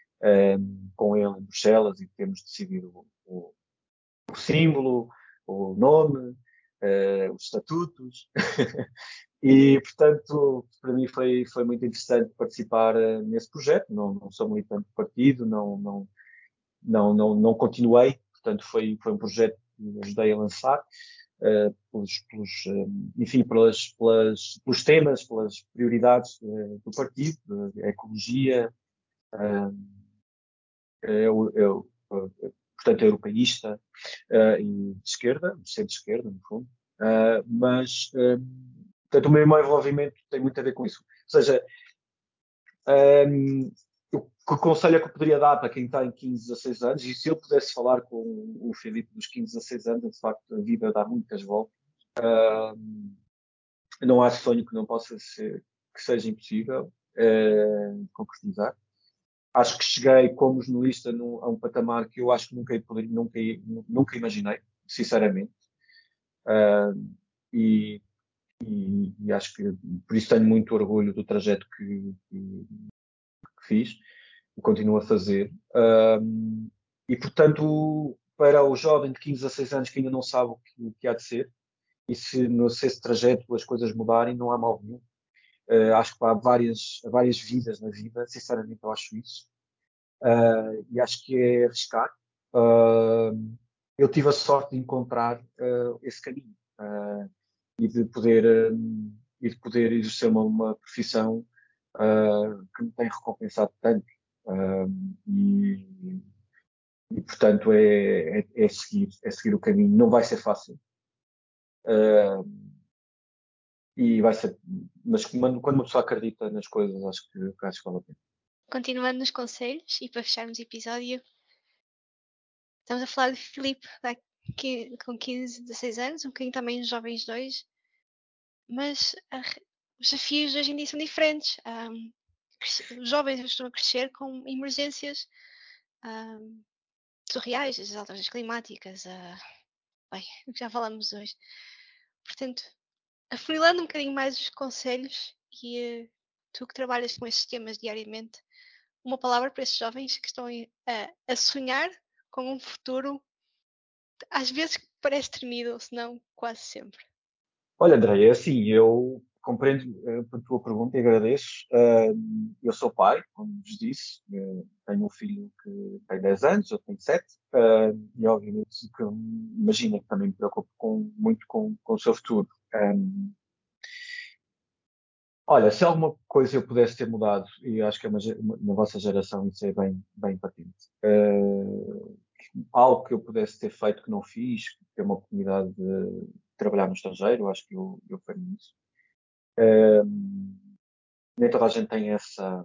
E: uh, com ele em Bruxelas e termos decidido o, o, o símbolo, o nome, uh, os estatutos. E, portanto, para mim foi, foi muito interessante participar uh, nesse projeto. Não, não sou militante do partido, não, não, não, não, não continuei. Portanto, foi, foi um projeto que ajudei a lançar, uh, pelos, pelos, uh, enfim, pelas, pelas, pelos temas, pelas prioridades uh, do partido, uh, a ecologia, uh, eu, eu, uh, portanto, europeísta uh, e de esquerda, de centro-esquerda, no fundo. Uh, mas, uh, portanto, o meu envolvimento tem muito a ver com isso. Ou seja, um, o que conselho é que eu poderia dar para quem tem quinze, dezasseis anos, e se eu pudesse falar com o Filipe dos quinze, dezasseis anos, de facto, a vida dá muitas voltas. Uh, não há sonho que não possa ser, que seja impossível uh, concretizar. Acho que cheguei como jornalista num, a um patamar que eu acho que nunca, poder, nunca, nunca imaginei, sinceramente. Uh, e, e, e acho que por isso tenho muito orgulho do trajeto que, que, que fiz e continuo a fazer. Uh, e, portanto, para o jovem de quinze a seis anos que ainda não sabe o que, o que há de ser, e se nesse trajeto as coisas mudarem, não há mal nenhum. Uh, acho que há várias, várias vidas na vida, sinceramente eu acho isso. Uh, e acho que é arriscar. Uh, eu tive a sorte de encontrar uh, esse caminho uh, e de poder uh, e de poder exercer uma, uma profissão uh, que me tem recompensado tanto. Uh, e, e, portanto, é, é, é, seguir, é seguir o caminho. Não vai ser fácil. Uh, e vai ser, mas quando, quando uma pessoa acredita nas coisas, acho que, acho que vale a pena.
D: Continuando nos conselhos e para fecharmos o episódio, estamos a falar de Filipe, daqui, com quinze, dezasseis anos, um bocadinho também os jovens dois, mas a, os desafios hoje em dia são diferentes. Um, os jovens estão a crescer com emergências um, surreais, as alterações climáticas, uh, bem, o que já falamos hoje. Portanto, afunilando um bocadinho mais os conselhos e uh, tu que trabalhas com estes temas diariamente, uma palavra para esses jovens que estão a, a sonhar com um futuro, às vezes parece tremido, se não quase sempre.
E: Olha, André, é assim, eu compreendo uh, a tua pergunta e agradeço. Uh, eu sou pai, como vos disse, uh, tenho um filho que tem dez anos, eu tenho sete, uh, e obviamente que imagina que também me preocupo com, muito com, com o seu futuro. Um, olha, se alguma coisa eu pudesse ter mudado, e acho que é uma, uma, na vossa geração isso é bem, bem patente, uh, algo que eu pudesse ter feito que não fiz, ter uma oportunidade de trabalhar no estrangeiro, acho que eu, eu faria isso. Um, nem toda a gente tem essa,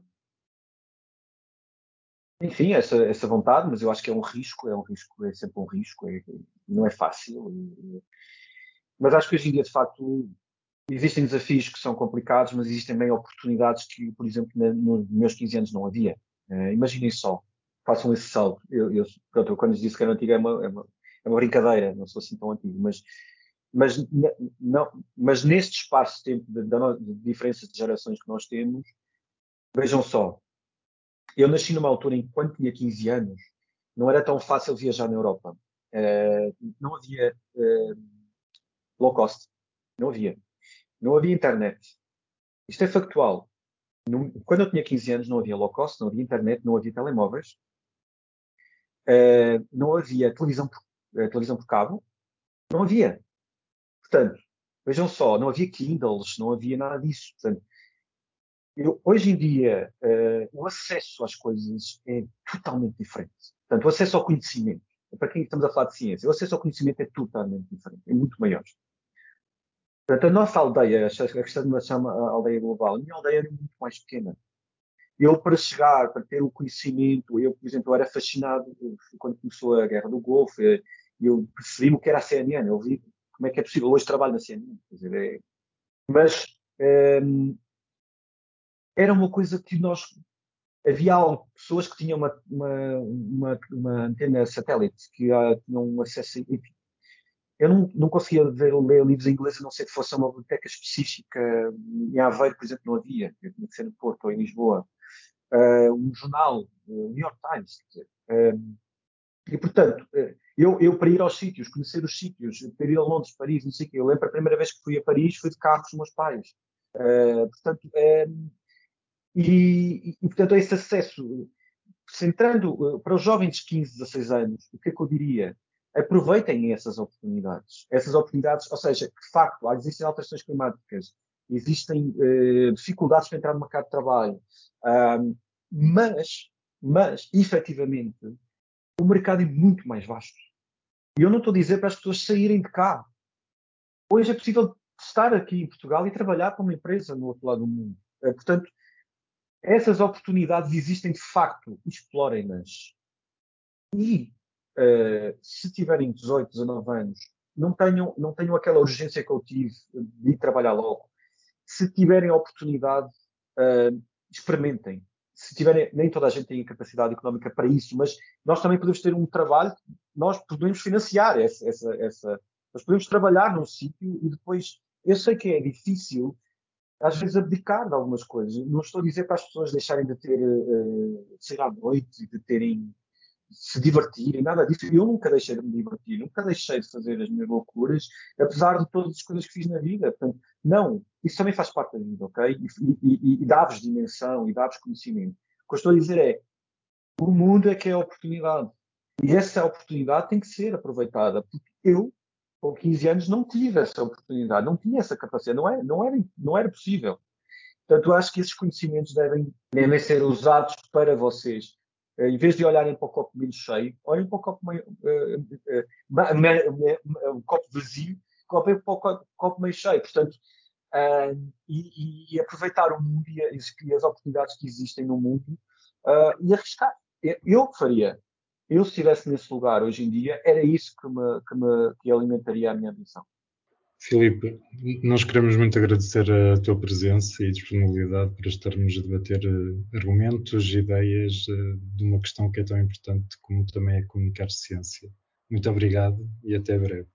E: enfim, essa, essa vontade, mas eu acho que é um risco, é um risco, é sempre um risco, é, não é fácil. É, mas acho que hoje em dia, de facto, existem desafios que são complicados, mas existem também oportunidades que, por exemplo, na, nos meus quinze anos não havia. Uh, imaginem só, façam esse salto. Eu, eu, pronto, eu quando lhes disse que era antigo é uma, é uma, é uma brincadeira, não sou assim tão antigo, mas Mas, não, mas neste espaço de tempo de, de, de diferença de gerações que nós temos, vejam só, eu nasci numa altura em que, quando tinha quinze anos, não era tão fácil viajar na Europa. Uh, não havia uh, low cost, não havia. Não havia internet. Isto é factual. Não, quando eu tinha quinze anos, não havia low cost, não havia internet, não havia telemóveis, uh, não havia televisão por, uh, televisão por cabo, não havia. Portanto, vejam só, não havia Kindles, não havia nada disso. Portanto, Eu, hoje em dia, uh, o acesso às coisas é totalmente diferente. Portanto, o acesso ao conhecimento, para quem estamos a falar de ciência, o acesso ao conhecimento é totalmente diferente, é muito maior. Portanto, a nossa aldeia, a questão de se chama a aldeia global, a minha aldeia era muito mais pequena. Eu, para chegar, para ter o conhecimento, eu, por exemplo, eu era fascinado quando começou a Guerra do Golfo, eh, eu percebi o que era a C N N, eu vi como é que é possível, hoje trabalho na C N N. Quer dizer, é... Mas um, era uma coisa que nós havia pessoas que tinham uma, uma, uma, uma antena satélite, que uh, tinham um acesso. Enfim, eu não, não conseguia ver ou ler livros em inglês, a não ser que fosse uma biblioteca específica. Em Aveiro, por exemplo, não havia. Eu tinha que ser no Porto ou em Lisboa. Uh, um jornal, o uh, New York Times. Quer dizer, uh, e, portanto, uh, Eu, eu, para ir aos sítios, conhecer os sítios, para ir a Londres, Paris, não sei o quê. Eu lembro a primeira vez que fui a Paris, fui de carro com os meus pais. Uh, portanto, é, e, e, portanto, esse acesso, centrando uh, para os jovens de quinze, dezasseis anos, o que é que eu diria? Aproveitem essas oportunidades. Essas oportunidades, ou seja, de facto, existem alterações climáticas, existem uh, dificuldades para entrar no mercado de trabalho, uh, mas, mas, efetivamente, o mercado é muito mais vasto. E eu não estou a dizer para as pessoas saírem de cá. Hoje é possível estar aqui em Portugal e trabalhar para uma empresa no outro lado do mundo. Uh, portanto, essas oportunidades existem de facto, explorem-nas. E uh, se tiverem dezoito, dezanove anos, não tenham, não tenham aquela urgência que eu tive de ir trabalhar logo. Se tiverem a oportunidade, uh, experimentem. Se tiverem, nem toda a gente tem a capacidade económica para isso, mas nós também podemos ter um trabalho, nós podemos financiar essa, essa, essa nós podemos trabalhar num sítio e depois, eu sei que é difícil, às vezes abdicar de algumas coisas. Não estou a dizer para as pessoas deixarem de ter, uh, de sair à noite e de terem, se divertirem, nada disso. Eu nunca deixei de me divertir, nunca deixei de fazer as minhas loucuras, apesar de todas as coisas que fiz na vida. Portanto, não, isso também faz parte da vida, ok? E, e, e dá-vos dimensão e dá-vos conhecimento. O que eu estou a dizer é, o mundo é que é a oportunidade. E essa oportunidade tem que ser aproveitada, porque eu, com quinze anos, não tive essa oportunidade, não tinha essa capacidade, não era, não era, não era possível. Portanto, eu acho que esses conhecimentos devem, devem ser usados para vocês. Em vez de olharem para o copo meio cheio, olhem para o copo meio, uh, uh, uh, um copo vazio, olhem para o copo, copo meio cheio. Portanto, uh, e, e aproveitar o mundo e as, e as oportunidades que existem no mundo uh, e arriscar. Eu, eu faria. Eu, se estivesse nesse lugar hoje em dia, era isso que, me, que, me, que alimentaria a minha ambição.
C: Filipe, nós queremos muito agradecer a tua presença e disponibilidade para estarmos a debater argumentos, ideias de uma questão que é tão importante como também é comunicar ciência. Muito obrigado e até breve.